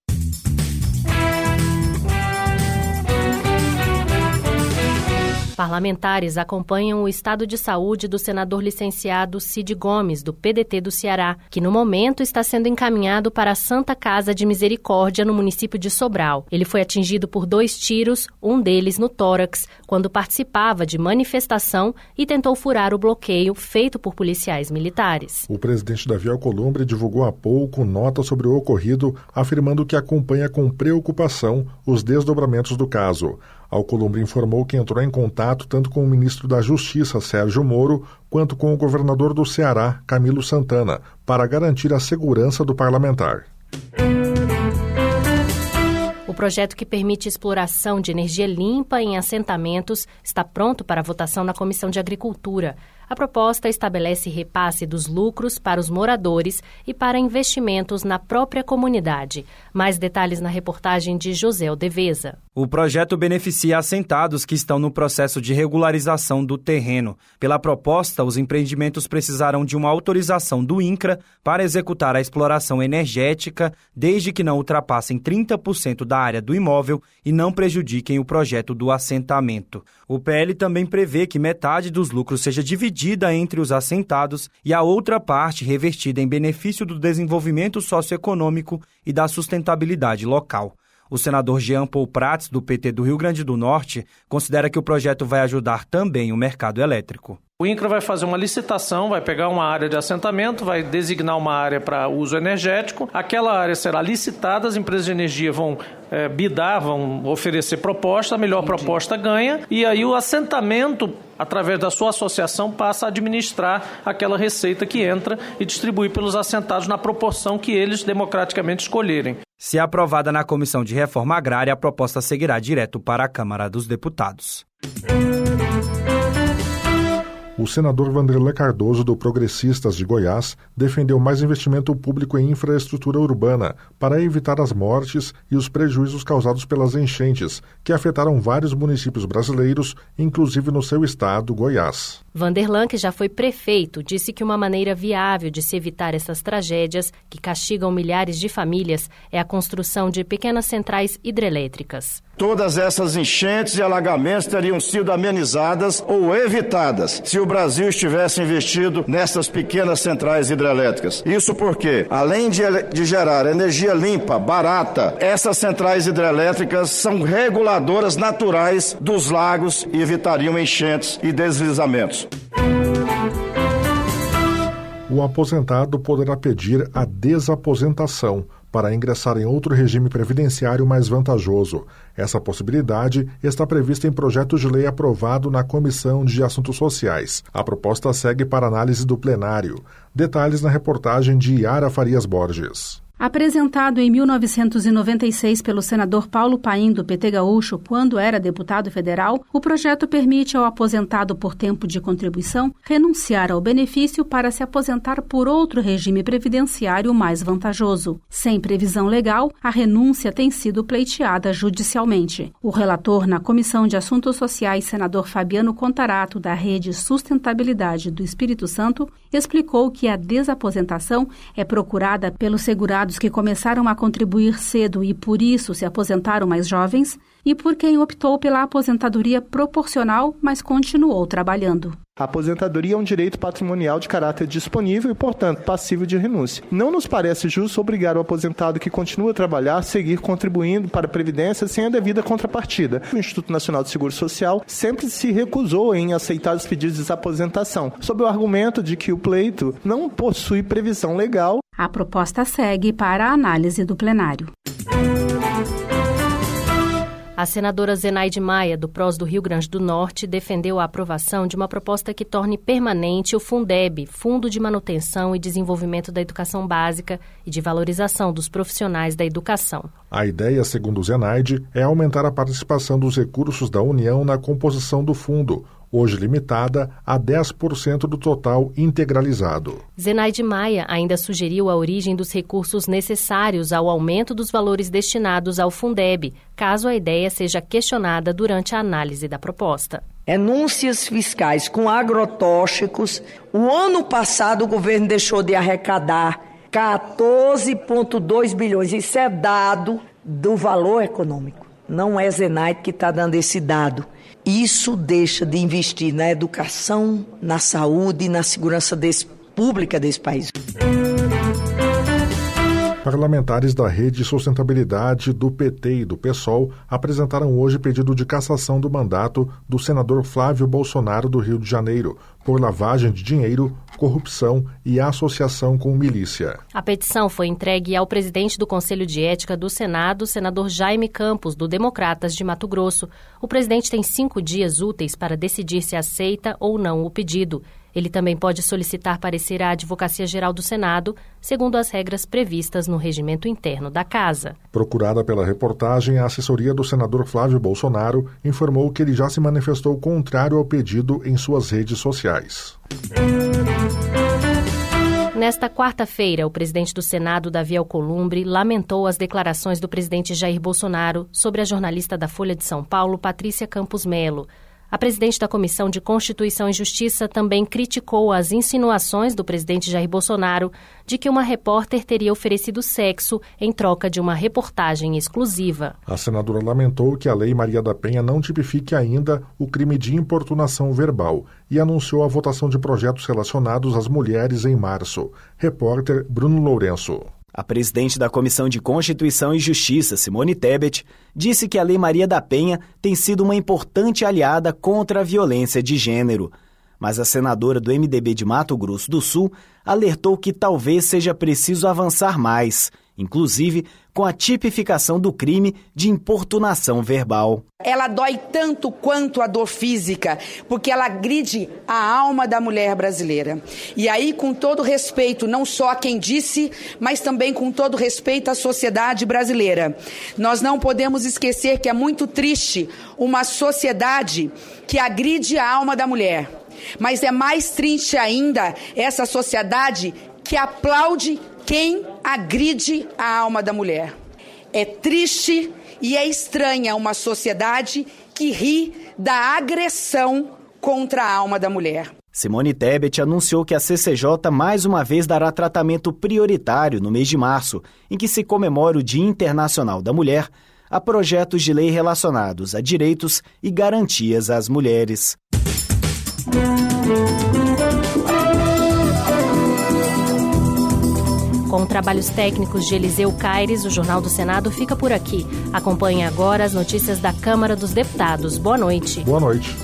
Parlamentares acompanham o estado de saúde do senador licenciado Cid Gomes, do P D T do Ceará, que no momento está sendo encaminhado para a Santa Casa de Misericórdia, no município de Sobral. Ele foi atingido por dois tiros, um deles no tórax, quando participava de manifestação e tentou furar o bloqueio feito por policiais militares. O presidente Davi Alcolumbre divulgou há pouco nota sobre o ocorrido, afirmando que acompanha com preocupação os desdobramentos do caso. Alcolumbre informou que entrou em contato tanto com o ministro da Justiça, Sérgio Moro, quanto com o governador do Ceará, Camilo Santana, para garantir a segurança do parlamentar. O projeto que permite exploração de energia limpa em assentamentos está pronto para votação na Comissão de Agricultura. A proposta estabelece repasse dos lucros para os moradores e para investimentos na própria comunidade. Mais detalhes na reportagem de José Aldeveza. O projeto beneficia assentados que estão no processo de regularização do terreno. Pela proposta, os empreendimentos precisarão de uma autorização do INCRA para executar a exploração energética, desde que não ultrapassem trinta por cento da área do imóvel e não prejudiquem o projeto do assentamento. O P L também prevê que metade dos lucros seja dividida entre os assentados e a outra parte revertida em benefício do desenvolvimento socioeconômico e da sustentabilidade local. O senador Jean Paul Prats, do P T do Rio Grande do Norte, considera que o projeto vai ajudar também o mercado elétrico. O INCRA vai fazer uma licitação, vai pegar uma área de assentamento, vai designar uma área para uso energético. Aquela área será licitada, as empresas de energia vão é, bidar, vão oferecer proposta, a melhor Entendi. proposta ganha. E aí o assentamento, através da sua associação, passa a administrar aquela receita que entra e distribui pelos assentados na proporção que eles democraticamente escolherem. Se aprovada na Comissão de Reforma Agrária, a proposta seguirá direto para a Câmara dos Deputados. O senador Vanderlei Cardoso, do Progressistas de Goiás, defendeu mais investimento público em infraestrutura urbana para evitar as mortes e os prejuízos causados pelas enchentes, que afetaram vários municípios brasileiros, inclusive no seu estado, Goiás. Vanderlan, que já foi prefeito, disse que uma maneira viável de se evitar essas tragédias, que castigam milhares de famílias, é a construção de pequenas centrais hidrelétricas. Todas essas enchentes e alagamentos teriam sido amenizadas ou evitadas se o Brasil estivesse investido nessas pequenas centrais hidrelétricas. Isso porque, além de, de gerar energia limpa, barata, essas centrais hidrelétricas são reguladoras naturais dos lagos e evitariam enchentes e deslizamentos. O aposentado poderá pedir a desaposentação para ingressar em outro regime previdenciário mais vantajoso. Essa possibilidade está prevista em projeto de lei aprovado na Comissão de Assuntos Sociais. A proposta segue para análise do plenário. Detalhes na reportagem de Yara Farias Borges. Apresentado em mil novecentos e noventa e seis pelo senador Paulo Paim, do P T Gaúcho, quando era deputado federal, o projeto permite ao aposentado por tempo de contribuição renunciar ao benefício para se aposentar por outro regime previdenciário mais vantajoso. Sem previsão legal, a renúncia tem sido pleiteada judicialmente. O relator na Comissão de Assuntos Sociais, senador Fabiano Contarato, da Rede Sustentabilidade do Espírito Santo, explicou que a desaposentação é procurada pelos segurados que começaram a contribuir cedo e por isso se aposentaram mais jovens, e por quem optou pela aposentadoria proporcional, mas continuou trabalhando. A aposentadoria é um direito patrimonial de caráter disponível e, portanto, passível de renúncia. Não nos parece justo obrigar o aposentado que continua a trabalhar a seguir contribuindo para a Previdência sem a devida contrapartida. O Instituto Nacional de Seguro Social sempre se recusou em aceitar os pedidos de desaposentação, sob o argumento de que o pleito não possui previsão legal. A proposta segue para a análise do plenário. A senadora Zenaide Maia, do P R O S do Rio Grande do Norte, defendeu a aprovação de uma proposta que torne permanente o Fundeb, Fundo de Manutenção e Desenvolvimento da Educação Básica e de Valorização dos Profissionais da Educação. A ideia, segundo Zenaide, é aumentar a participação dos recursos da União na composição do fundo, hoje limitada a dez por cento do total integralizado. Zenaide Maia ainda sugeriu a origem dos recursos necessários ao aumento dos valores destinados ao Fundeb, caso a ideia seja questionada durante a análise da proposta. Renúncias fiscais com agrotóxicos. O ano passado o governo deixou de arrecadar quatorze vírgula dois bilhões. Isso é dado do valor econômico. Não é Zenaide que está dando esse dado. Isso deixa de investir na educação, na saúde e na segurança desse, pública desse país. Parlamentares da Rede Sustentabilidade do P T e do PSOL apresentaram hoje pedido de cassação do mandato do senador Flávio Bolsonaro do Rio de Janeiro por lavagem de dinheiro, corrupção e associação com milícia. A petição foi entregue ao presidente do Conselho de Ética do Senado, senador Jaime Campos, do Democratas de Mato Grosso. O presidente tem cinco dias úteis para decidir se aceita ou não o pedido. Ele também pode solicitar parecer à Advocacia Geral do Senado, segundo as regras previstas no regimento interno da Casa. Procurada pela reportagem, a assessoria do senador Flávio Bolsonaro informou que ele já se manifestou contrário ao pedido em suas redes sociais. Nesta quarta-feira, o presidente do Senado, Davi Alcolumbre, lamentou as declarações do presidente Jair Bolsonaro sobre a jornalista da Folha de São Paulo, Patrícia Campos Melo. A presidente da Comissão de Constituição e Justiça também criticou as insinuações do presidente Jair Bolsonaro de que uma repórter teria oferecido sexo em troca de uma reportagem exclusiva. A senadora lamentou que a Lei Maria da Penha não tipifique ainda o crime de importunação verbal e anunciou a votação de projetos relacionados às mulheres em março. Repórter Bruno Lourenço. A presidente da Comissão de Constituição e Justiça, Simone Tebet, disse que a Lei Maria da Penha tem sido uma importante aliada contra a violência de gênero. Mas a senadora do M D B de Mato Grosso do Sul alertou que talvez seja preciso avançar mais, inclusive com a tipificação do crime de importunação verbal. Ela dói tanto quanto a dor física, porque ela agride a alma da mulher brasileira. E aí, com todo respeito, não só a quem disse, mas também com todo respeito à sociedade brasileira. Nós não podemos esquecer que é muito triste uma sociedade que agride a alma da mulher. Mas é mais triste ainda essa sociedade que aplaude quem agride a alma da mulher. É triste e é estranha uma sociedade que ri da agressão contra a alma da mulher. Simone Tebet anunciou que a C C J mais uma vez dará tratamento prioritário no mês de março, em que se comemora o Dia Internacional da Mulher, a projetos de lei relacionados a direitos e garantias às mulheres. Com trabalhos técnicos de Eliseu Caires, o Jornal do Senado fica por aqui. Acompanhe agora as notícias da Câmara dos Deputados. Boa noite. Boa noite.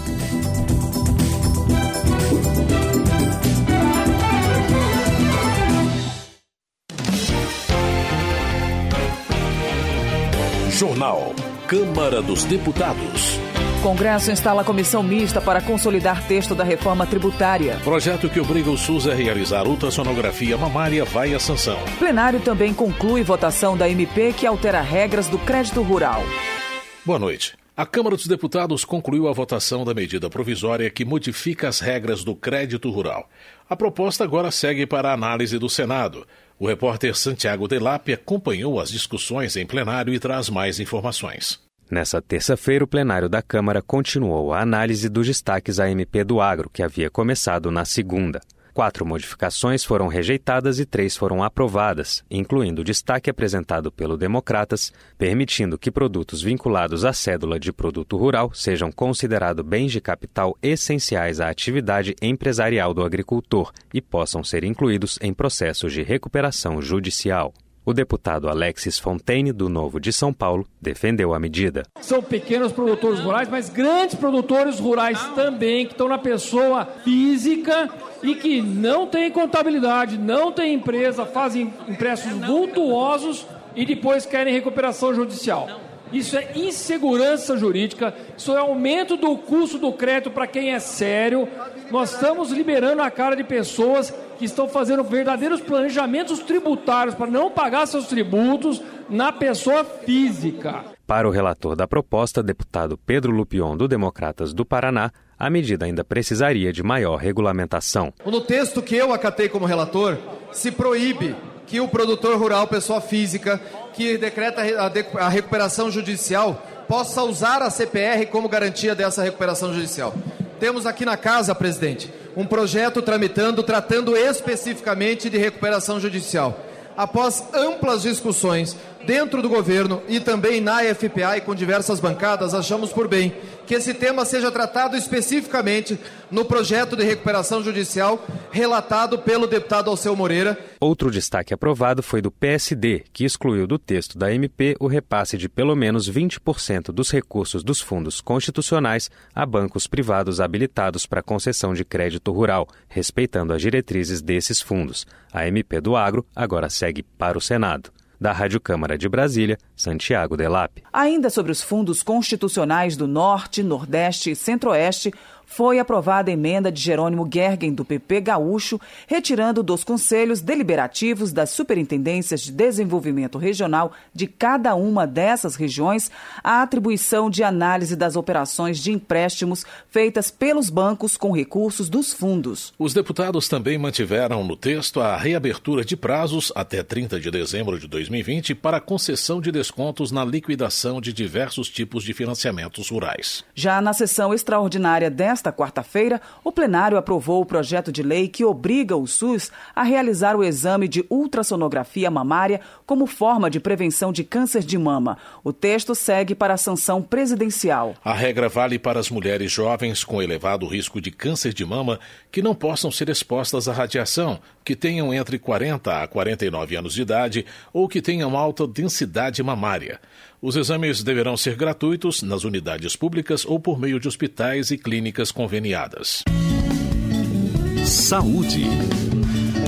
Jornal Câmara dos Deputados. Congresso instala comissão mista para consolidar texto da reforma tributária. Projeto que obriga o SUS a realizar ultrassonografia mamária vai à sanção. Plenário também conclui votação da M P que altera regras do crédito rural. Boa noite. A Câmara dos Deputados concluiu a votação da medida provisória que modifica as regras do crédito rural. A proposta agora segue para a análise do Senado. O repórter Santiago Delap acompanhou as discussões em plenário e traz mais informações. Nessa terça-feira, o plenário da Câmara continuou a análise dos destaques à M P do Agro, que havia começado na segunda. Quatro modificações foram rejeitadas e três foram aprovadas, incluindo o destaque apresentado pelo Democratas, permitindo que produtos vinculados à cédula de produto rural sejam considerados bens de capital essenciais à atividade empresarial do agricultor e possam ser incluídos em processos de recuperação judicial. O deputado Alexis Fontaine, do Novo de São Paulo, defendeu a medida. São pequenos produtores rurais, mas grandes produtores rurais também, que estão na pessoa física e que não têm contabilidade, não têm empresa, fazem empréstimos vultuosos e depois querem recuperação judicial. Isso é insegurança jurídica, isso é aumento do custo do crédito para quem é sério. Nós estamos liberando a cara de pessoas que estão fazendo verdadeiros planejamentos tributários para não pagar seus tributos na pessoa física. Para o relator da proposta, deputado Pedro Lupion, do Democratas do Paraná, a medida ainda precisaria de maior regulamentação. No texto que eu acatei como relator, se proíbe que o produtor rural, pessoa física, que decreta a recuperação judicial, possa usar a C P R como garantia dessa recuperação judicial. Temos aqui na casa, presidente, um projeto tramitando, tratando especificamente de recuperação judicial. Após amplas discussões dentro do governo e também na F P A e com diversas bancadas, achamos por bem que esse tema seja tratado especificamente no projeto de recuperação judicial relatado pelo deputado Alceu Moreira. Outro destaque aprovado foi do P S D, que excluiu do texto da M P o repasse de pelo menos vinte por cento dos recursos dos fundos constitucionais a bancos privados habilitados para concessão de crédito rural, respeitando as diretrizes desses fundos. A M P do Agro agora segue para o Senado. Da Rádio Câmara de Brasília, Santiago Delap. Ainda sobre os fundos constitucionais do Norte, Nordeste e Centro-Oeste, foi aprovada a emenda de Jerônimo Gergen, do P P gaúcho, retirando dos conselhos deliberativos das superintendências de desenvolvimento regional de cada uma dessas regiões a atribuição de análise das operações de empréstimos feitas pelos bancos com recursos dos fundos. Os deputados também mantiveram no texto a reabertura de prazos até trinta de dezembro de dois mil e vinte para a concessão de descontos na liquidação de diversos tipos de financiamentos rurais. Já na sessão extraordinária desta Nesta quarta-feira, o plenário aprovou o projeto de lei que obriga o SUS a realizar o exame de ultrassonografia mamária como forma de prevenção de câncer de mama. O texto segue para a sanção presidencial. A regra vale para as mulheres jovens com elevado risco de câncer de mama que não possam ser expostas à radiação, que tenham entre quarenta a quarenta e nove anos de idade ou que tenham alta densidade mamária. Os exames deverão ser gratuitos nas unidades públicas ou por meio de hospitais e clínicas conveniadas. Saúde.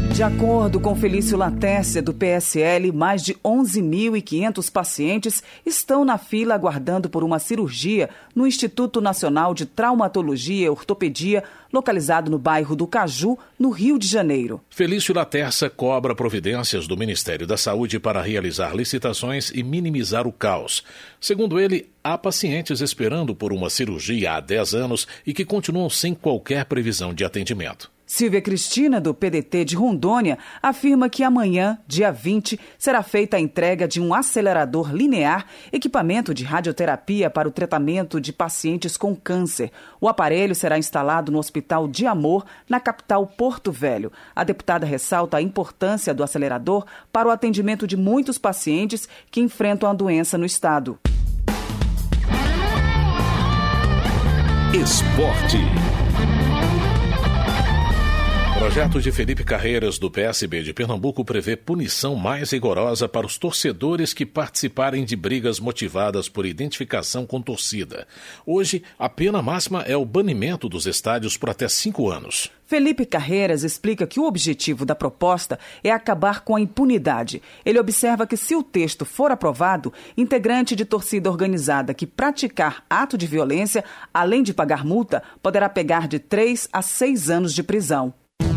De acordo com Felício Latércia, do P S L, mais de onze mil e quinhentos pacientes estão na fila aguardando por uma cirurgia no Instituto Nacional de Traumatologia e Ortopedia, localizado no bairro do Caju, no Rio de Janeiro. Felício Latércia cobra providências do Ministério da Saúde para realizar licitações e minimizar o caos. Segundo ele, há pacientes esperando por uma cirurgia há dez anos e que continuam sem qualquer previsão de atendimento. Silvia Cristina, do P D T de Rondônia, afirma que amanhã, dia vinte, será feita a entrega de um acelerador linear, equipamento de radioterapia para o tratamento de pacientes com câncer. O aparelho será instalado no Hospital de Amor, na capital Porto Velho. A deputada ressalta a importância do acelerador para o atendimento de muitos pacientes que enfrentam a doença no estado. Esporte. O projeto de Felipe Carreiras, do P S B de Pernambuco, prevê punição mais rigorosa para os torcedores que participarem de brigas motivadas por identificação com torcida. Hoje, a pena máxima é o banimento dos estádios por até cinco anos. Felipe Carreiras explica que o objetivo da proposta é acabar com a impunidade. Ele observa que, se o texto for aprovado, integrante de torcida organizada que praticar ato de violência, além de pagar multa, poderá pegar de três a seis anos de prisão.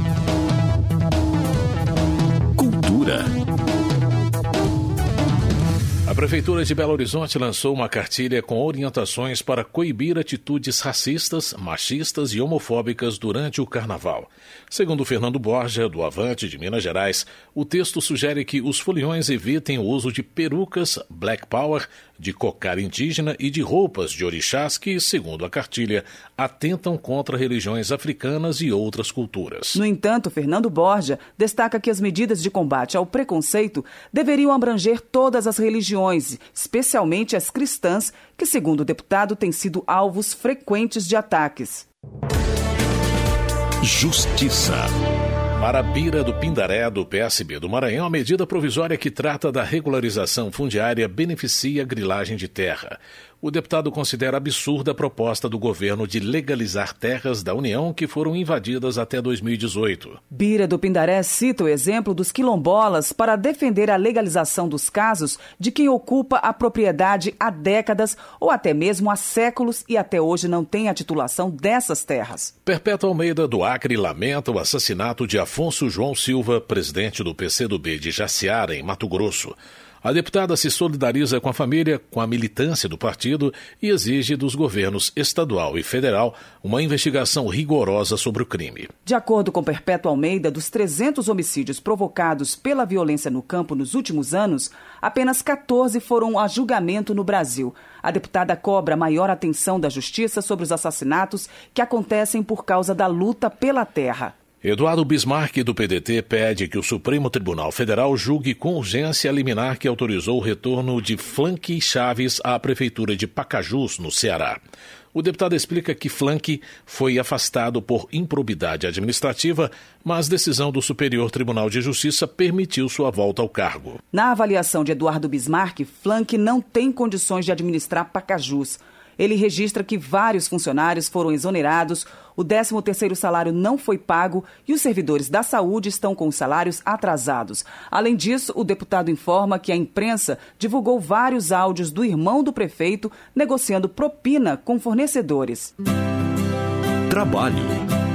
A Prefeitura de Belo Horizonte lançou uma cartilha com orientações para coibir atitudes racistas, machistas e homofóbicas durante o Carnaval. Segundo Fernando Borja, do Avante de Minas Gerais, o texto sugere que os foliões evitem o uso de perucas, black power, de cocar indígena e de roupas de orixás que, segundo a cartilha, atentam contra religiões africanas e outras culturas. No entanto, Fernando Borja destaca que as medidas de combate ao preconceito deveriam abranger todas as religiões, especialmente as cristãs, que, segundo o deputado, têm sido alvos frequentes de ataques. Justiça. Para a Bira do Pindaré, do P S B do Maranhão, a medida provisória que trata da regularização fundiária beneficia a grilagem de terra. O deputado considera absurda a proposta do governo de legalizar terras da União que foram invadidas até dois mil e dezoito. Bira do Pindaré cita o exemplo dos quilombolas para defender a legalização dos casos de quem ocupa a propriedade há décadas ou até mesmo há séculos e até hoje não tem a titulação dessas terras. Perpétua Almeida, do Acre, lamenta o assassinato de Afonso João Silva, presidente do P C do B de Jaciara, em Mato Grosso. A deputada se solidariza com a família, com a militância do partido e exige dos governos estadual e federal uma investigação rigorosa sobre o crime. De acordo com Perpétua Almeida, dos trezentos homicídios provocados pela violência no campo nos últimos anos, apenas quatorze foram a julgamento no Brasil. A deputada cobra maior atenção da justiça sobre os assassinatos que acontecem por causa da luta pela terra. Eduardo Bismarck, do P D T, pede que o Supremo Tribunal Federal julgue com urgência a liminar que autorizou o retorno de Flanque Chaves à Prefeitura de Pacajus, no Ceará. O deputado explica que Flanque foi afastado por improbidade administrativa, mas decisão do Superior Tribunal de Justiça permitiu sua volta ao cargo. Na avaliação de Eduardo Bismarck, Flanque não tem condições de administrar Pacajus. Ele registra que vários funcionários foram exonerados, o décimo terceiro salário não foi pago e os servidores da saúde estão com os salários atrasados. Além disso, o deputado informa que a imprensa divulgou vários áudios do irmão do prefeito negociando propina com fornecedores. Trabalho.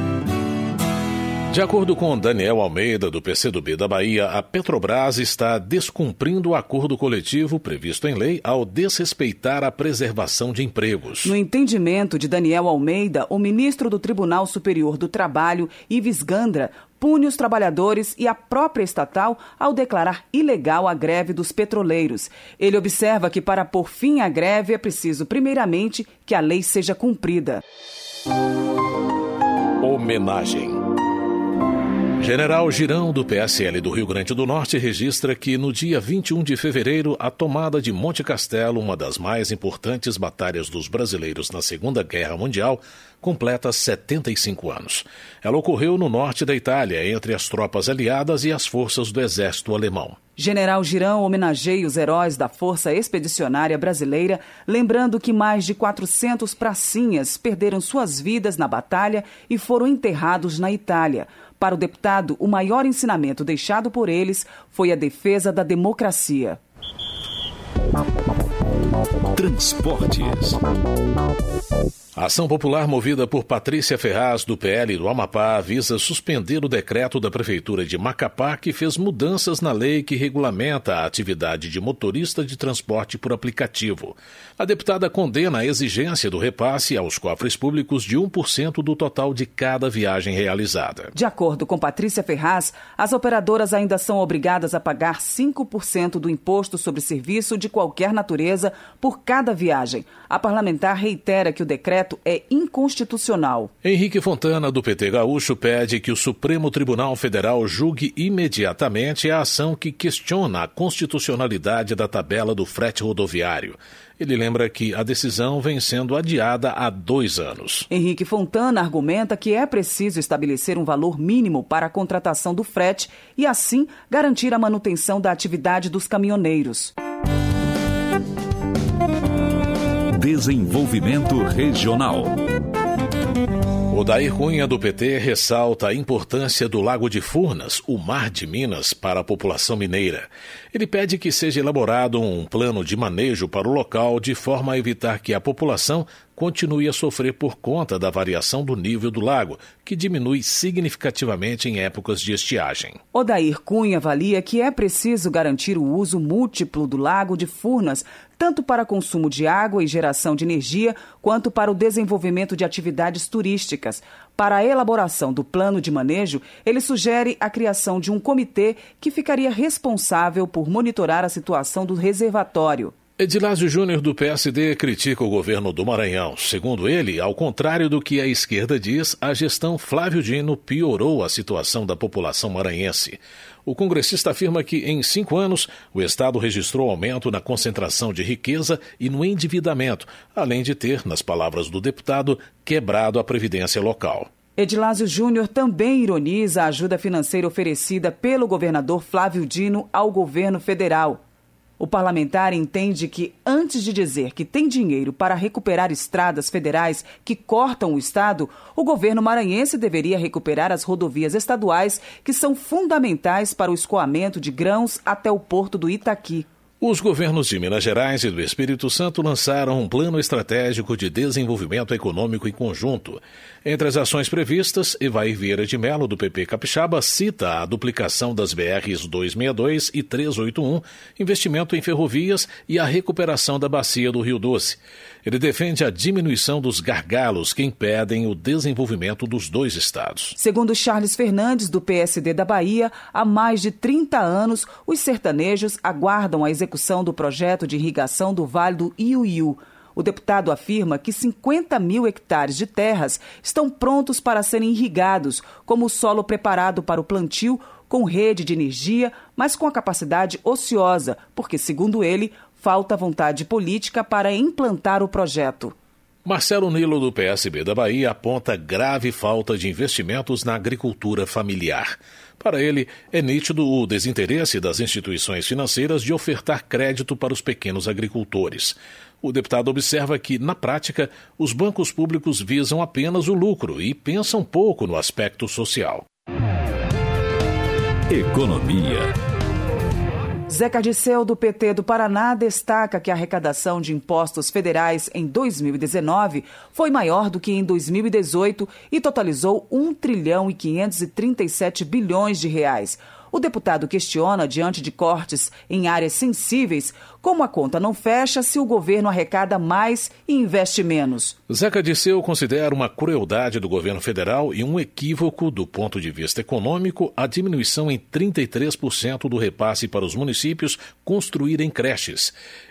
De acordo com Daniel Almeida, do P C do B da Bahia, a Petrobras está descumprindo o acordo coletivo previsto em lei ao desrespeitar a preservação de empregos. No entendimento de Daniel Almeida, o ministro do Tribunal Superior do Trabalho, Ives Gandra, pune os trabalhadores e a própria estatal ao declarar ilegal a greve dos petroleiros. Ele observa que para pôr fim à greve é preciso, primeiramente, que a lei seja cumprida. Homenagem. General Girão, do P S L do Rio Grande do Norte, registra que no dia vinte e um de fevereiro, a tomada de Monte Castelo, uma das mais importantes batalhas dos brasileiros na Segunda Guerra Mundial, completa setenta e cinco anos. Ela ocorreu no norte da Itália, entre as tropas aliadas e as forças do exército alemão. General Girão homenageia os heróis da Força Expedicionária Brasileira, lembrando que mais de quatrocentos pracinhas perderam suas vidas na batalha e foram enterrados na Itália. Para o deputado, o maior ensinamento deixado por eles foi a defesa da democracia. Transportes. A ação popular movida por Patrícia Ferraz, do P L do Amapá, visa suspender o decreto da Prefeitura de Macapá que fez mudanças na lei que regulamenta a atividade de motorista de transporte por aplicativo. A deputada condena a exigência do repasse aos cofres públicos de um por cento do total de cada viagem realizada. De acordo com Patrícia Ferraz, as operadoras ainda são obrigadas a pagar cinco por cento do imposto sobre serviço de qualquer natureza por cada viagem. A parlamentar reitera que o decreto é inconstitucional. Henrique Fontana, do P T Gaúcho, pede que o Supremo Tribunal Federal julgue imediatamente a ação que questiona a constitucionalidade da tabela do frete rodoviário. Ele lembra que a decisão vem sendo adiada há dois anos. Henrique Fontana argumenta que é preciso estabelecer um valor mínimo para a contratação do frete e, assim, garantir a manutenção da atividade dos caminhoneiros. Desenvolvimento Regional. Odair Cunha, do P T, ressalta a importância do Lago de Furnas, o Mar de Minas, para a população mineira. Ele pede que seja elaborado um plano de manejo para o local de forma a evitar que a população continue a sofrer por conta da variação do nível do lago, que diminui significativamente em épocas de estiagem. Odair Cunha avalia que é preciso garantir o uso múltiplo do Lago de Furnas, tanto para consumo de água e geração de energia, quanto para o desenvolvimento de atividades turísticas. Para a elaboração do plano de manejo, ele sugere a criação de um comitê que ficaria responsável por monitorar a situação do reservatório. Edilásio Júnior, do P S D, critica o governo do Maranhão. Segundo ele, ao contrário do que a esquerda diz, a gestão Flávio Dino piorou a situação da população maranhense. O congressista afirma que, em cinco anos, o Estado registrou aumento na concentração de riqueza e no endividamento, além de ter, nas palavras do deputado, quebrado a previdência local. Edilásio Júnior também ironiza a ajuda financeira oferecida pelo governador Flávio Dino ao governo federal. O parlamentar entende que, antes de dizer que tem dinheiro para recuperar estradas federais que cortam o Estado, o governo maranhense deveria recuperar as rodovias estaduais que são fundamentais para o escoamento de grãos até o porto do Itaqui. Os governos de Minas Gerais e do Espírito Santo lançaram um plano estratégico de desenvolvimento econômico em conjunto. Entre as ações previstas, Evair Vieira de Mello, do P P Capixaba, cita a duplicação das B Rs duzentos e sessenta e dois e trezentos e oitenta e um, investimento em ferrovias e a recuperação da bacia do Rio Doce. Ele defende a diminuição dos gargalos que impedem o desenvolvimento dos dois estados. Segundo Charles Fernandes, do P S D da Bahia, há mais de trinta anos, os sertanejos aguardam a execução do projeto de irrigação do Vale do Iuiú. O deputado afirma que cinquenta mil hectares de terras estão prontos para serem irrigados, como solo preparado para o plantio, com rede de energia, mas com a capacidade ociosa, porque, segundo ele, falta vontade política para implantar o projeto. Marcelo Nilo, do P S B da Bahia, aponta grave falta de investimentos na agricultura familiar. Para ele, é nítido o desinteresse das instituições financeiras de ofertar crédito para os pequenos agricultores. O deputado observa que, na prática, os bancos públicos visam apenas o lucro e pensam pouco no aspecto social. Economia. Zeca Disseu, do P T do Paraná, destaca que a arrecadação de impostos federais em dois mil e dezenove foi maior do que em dois mil e dezoito e totalizou um trilhão e quinhentos e trinta e sete bilhões de reais. O deputado questiona, diante de cortes em áreas sensíveis, como a conta não fecha se o governo arrecada mais e investe menos. Zeca Disseu considera uma crueldade do governo federal e um equívoco do ponto de vista econômico a diminuição em trinta e três por cento do repasse para os municípios construírem creches.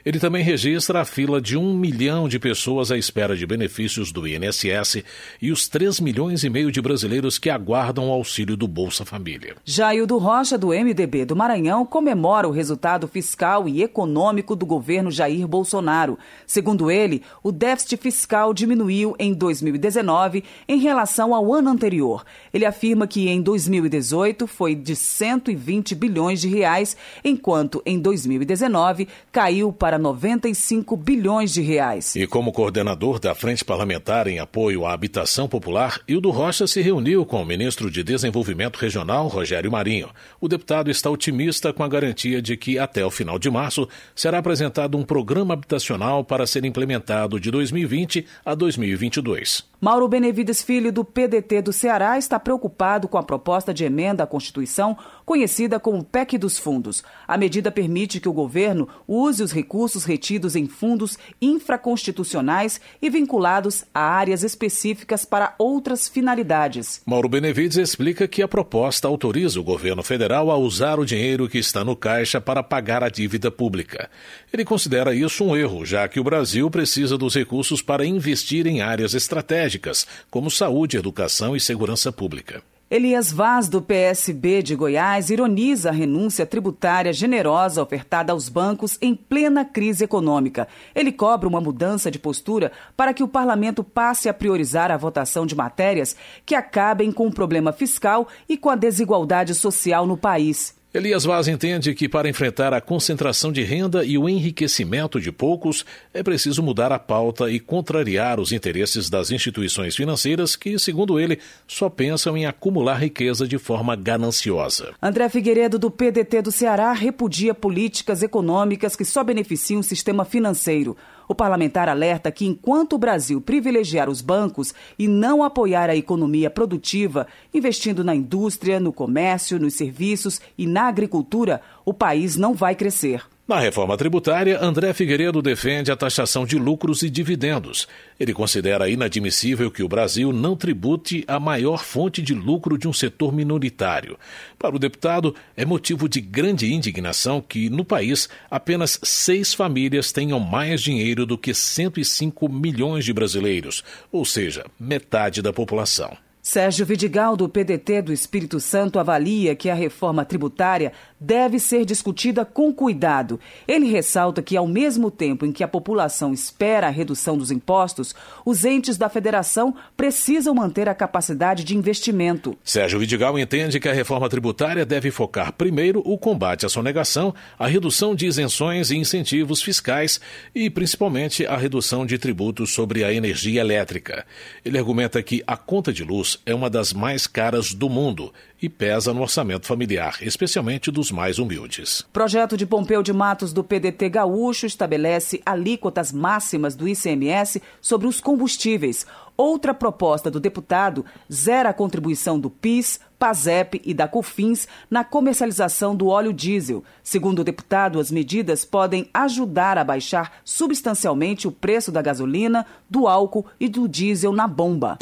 Ele também registra a fila de um milhão de pessoas à espera de benefícios do I N S S e os três milhões e meio de brasileiros que aguardam o auxílio do Bolsa Família. Jaildo Rocha, do M D B do Maranhão, comemora o resultado fiscal e econômico do governo Jair Bolsonaro. Segundo ele, o déficit fiscal diminuiu em dois mil e dezenove em relação ao ano anterior. Ele afirma que em dois mil e dezoito foi de cento e vinte bilhões de reais, enquanto em dois mil e dezenove caiu para noventa e cinco bilhões de reais. E como coordenador da Frente Parlamentar em apoio à habitação popular, Hildo Rocha se reuniu com o ministro de Desenvolvimento Regional, Rogério Marinho. O deputado está otimista com a garantia de que até o final de março será apresentado um programa habitacional para ser implementado de dois mil e vinte a dois mil e vinte e dois. Mauro Benevides Filho, do P D T do Ceará, está preocupado com a proposta de emenda à Constituição, conhecida como P E C dos Fundos. A medida permite que o governo use os recursos retidos em fundos infraconstitucionais e vinculados a áreas específicas para outras finalidades. Mauro Benevides explica que a proposta autoriza o governo federal a usar o dinheiro que está no caixa para pagar a dívida pública. Ele considera isso um erro, já que o Brasil precisa dos recursos para investir em áreas estratégicas, como saúde, educação e segurança pública. Elias Vaz, do P S B de Goiás, ironiza a renúncia tributária generosa ofertada aos bancos em plena crise econômica. Ele cobra uma mudança de postura para que o parlamento passe a priorizar a votação de matérias que acabem com o problema fiscal e com a desigualdade social no país. Elias Vaz entende que para enfrentar a concentração de renda e o enriquecimento de poucos, é preciso mudar a pauta e contrariar os interesses das instituições financeiras que, segundo ele, só pensam em acumular riqueza de forma gananciosa. André Figueiredo, do P D T do Ceará, repudia políticas econômicas que só beneficiam o sistema financeiro. O parlamentar alerta que, enquanto o Brasil privilegiar os bancos e não apoiar a economia produtiva, investindo na indústria, no comércio, nos serviços e na agricultura, o país não vai crescer. Na reforma tributária, André Figueiredo defende a taxação de lucros e dividendos. Ele considera inadmissível que o Brasil não tribute a maior fonte de lucro de um setor minoritário. Para o deputado, é motivo de grande indignação que, no país, apenas seis famílias tenham mais dinheiro do que cento e cinco milhões de brasileiros, ou seja, metade da população. Sérgio Vidigal, do P D T do Espírito Santo, avalia que a reforma tributária deve ser discutida com cuidado. Ele ressalta que, ao mesmo tempo em que a população espera a redução dos impostos, os entes da federação precisam manter a capacidade de investimento. Sérgio Vidigal entende que a reforma tributária deve focar primeiro o combate à sonegação, a redução de isenções e incentivos fiscais e, principalmente, a redução de tributos sobre a energia elétrica. Ele argumenta que a conta de luz é uma das mais caras do mundo e pesa no orçamento familiar, especialmente dos mais humildes. Projeto de Pompeu de Matos, do P D T gaúcho, estabelece alíquotas máximas do I C M S sobre os combustíveis. Outra proposta do deputado zera a contribuição do PIS, PASEP e da COFINS na comercialização do óleo diesel. Segundo o deputado, as medidas podem ajudar a baixar substancialmente o preço da gasolina, do álcool e do diesel na bomba.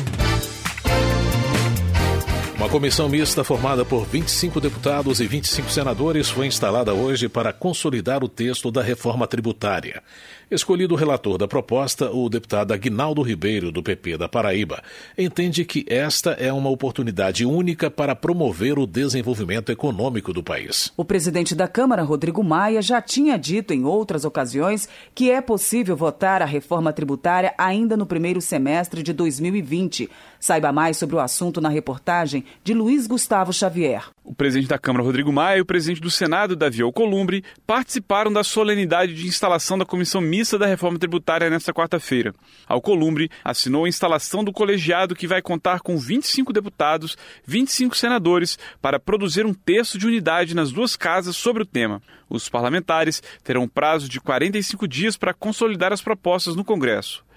Uma comissão mista formada por vinte e cinco deputados e vinte e cinco senadores foi instalada hoje para consolidar o texto da reforma tributária. Escolhido o relator da proposta, o deputado Aguinaldo Ribeiro, do P P da Paraíba, entende que esta é uma oportunidade única para promover o desenvolvimento econômico do país. O presidente da Câmara, Rodrigo Maia, já tinha dito em outras ocasiões que é possível votar a reforma tributária ainda no primeiro semestre de dois mil e vinte. Saiba mais sobre o assunto na reportagem de Luiz Gustavo Xavier. O presidente da Câmara, Rodrigo Maia, e o presidente do Senado, Davi Alcolumbre, participaram da solenidade de instalação da Comissão Mista da Reforma Tributária nesta quarta-feira. Alcolumbre assinou a instalação do colegiado que vai contar com vinte e cinco deputados, vinte e cinco senadores, para produzir um texto de unidade nas duas casas sobre o tema. Os parlamentares terão um prazo de quarenta e cinco dias para consolidar as propostas no Congresso.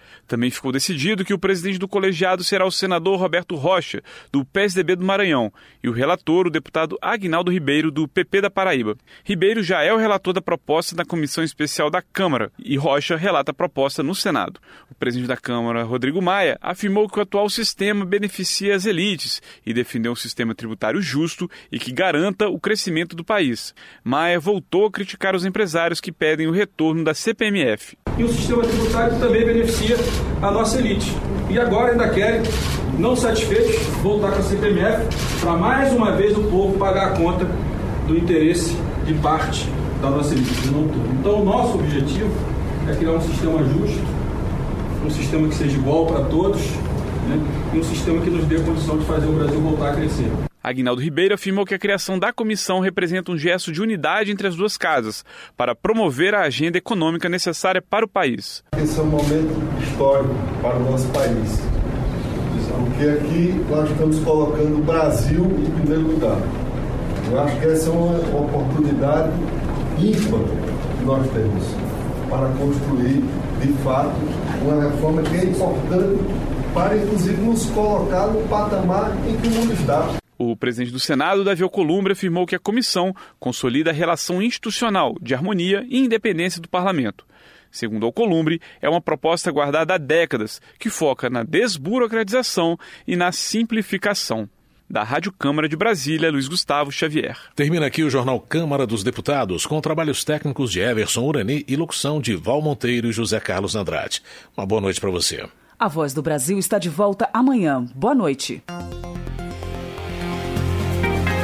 Também ficou decidido que o presidente do colegiado será o senador Roberto Rocha, do P S D B do Maranhão, e o relator, o deputado Aguinaldo Ribeiro, do P P da Paraíba. Ribeiro já é o relator da proposta da Comissão Especial da Câmara e Rocha relata a proposta no Senado. O presidente da Câmara, Rodrigo Maia, afirmou que o atual sistema beneficia as elites e defendeu um sistema tributário justo e que garanta o crescimento do país. Maia voltou a criticar os empresários que pedem o retorno da C P M F. E o sistema tributário também beneficia a nossa elite. E agora ainda querem, não satisfeitos, voltar com a C P M F para mais uma vez o povo pagar a conta do interesse de parte da nossa elite, de não todo. Então o nosso objetivo é criar um sistema justo, um sistema que seja igual para todos, né? E um sistema que nos dê condição de fazer o Brasil voltar a crescer. Aguinaldo Ribeiro afirmou que a criação da comissão representa um gesto de unidade entre as duas casas, para promover a agenda econômica necessária para o país. Esse é um momento histórico para o nosso país, porque aqui nós estamos colocando o Brasil em primeiro lugar. Eu acho que essa é uma oportunidade ímpar que nós temos para construir, de fato, uma reforma que é importante para, inclusive, nos colocar no patamar em que o mundo está. O presidente do Senado, Davi Alcolumbre, afirmou que a comissão consolida a relação institucional de harmonia e independência do parlamento. Segundo Alcolumbre, é uma proposta guardada há décadas, que foca na desburocratização e na simplificação. Da Rádio Câmara de Brasília, Luiz Gustavo Xavier. Termina aqui o Jornal Câmara dos Deputados, com trabalhos técnicos de Everson Urani e locução de Val Monteiro e José Carlos Andrade. Uma boa noite para você. A Voz do Brasil está de volta amanhã. Boa noite.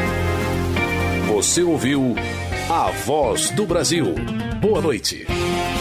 Você ouviu A Voz do Brasil. Boa noite.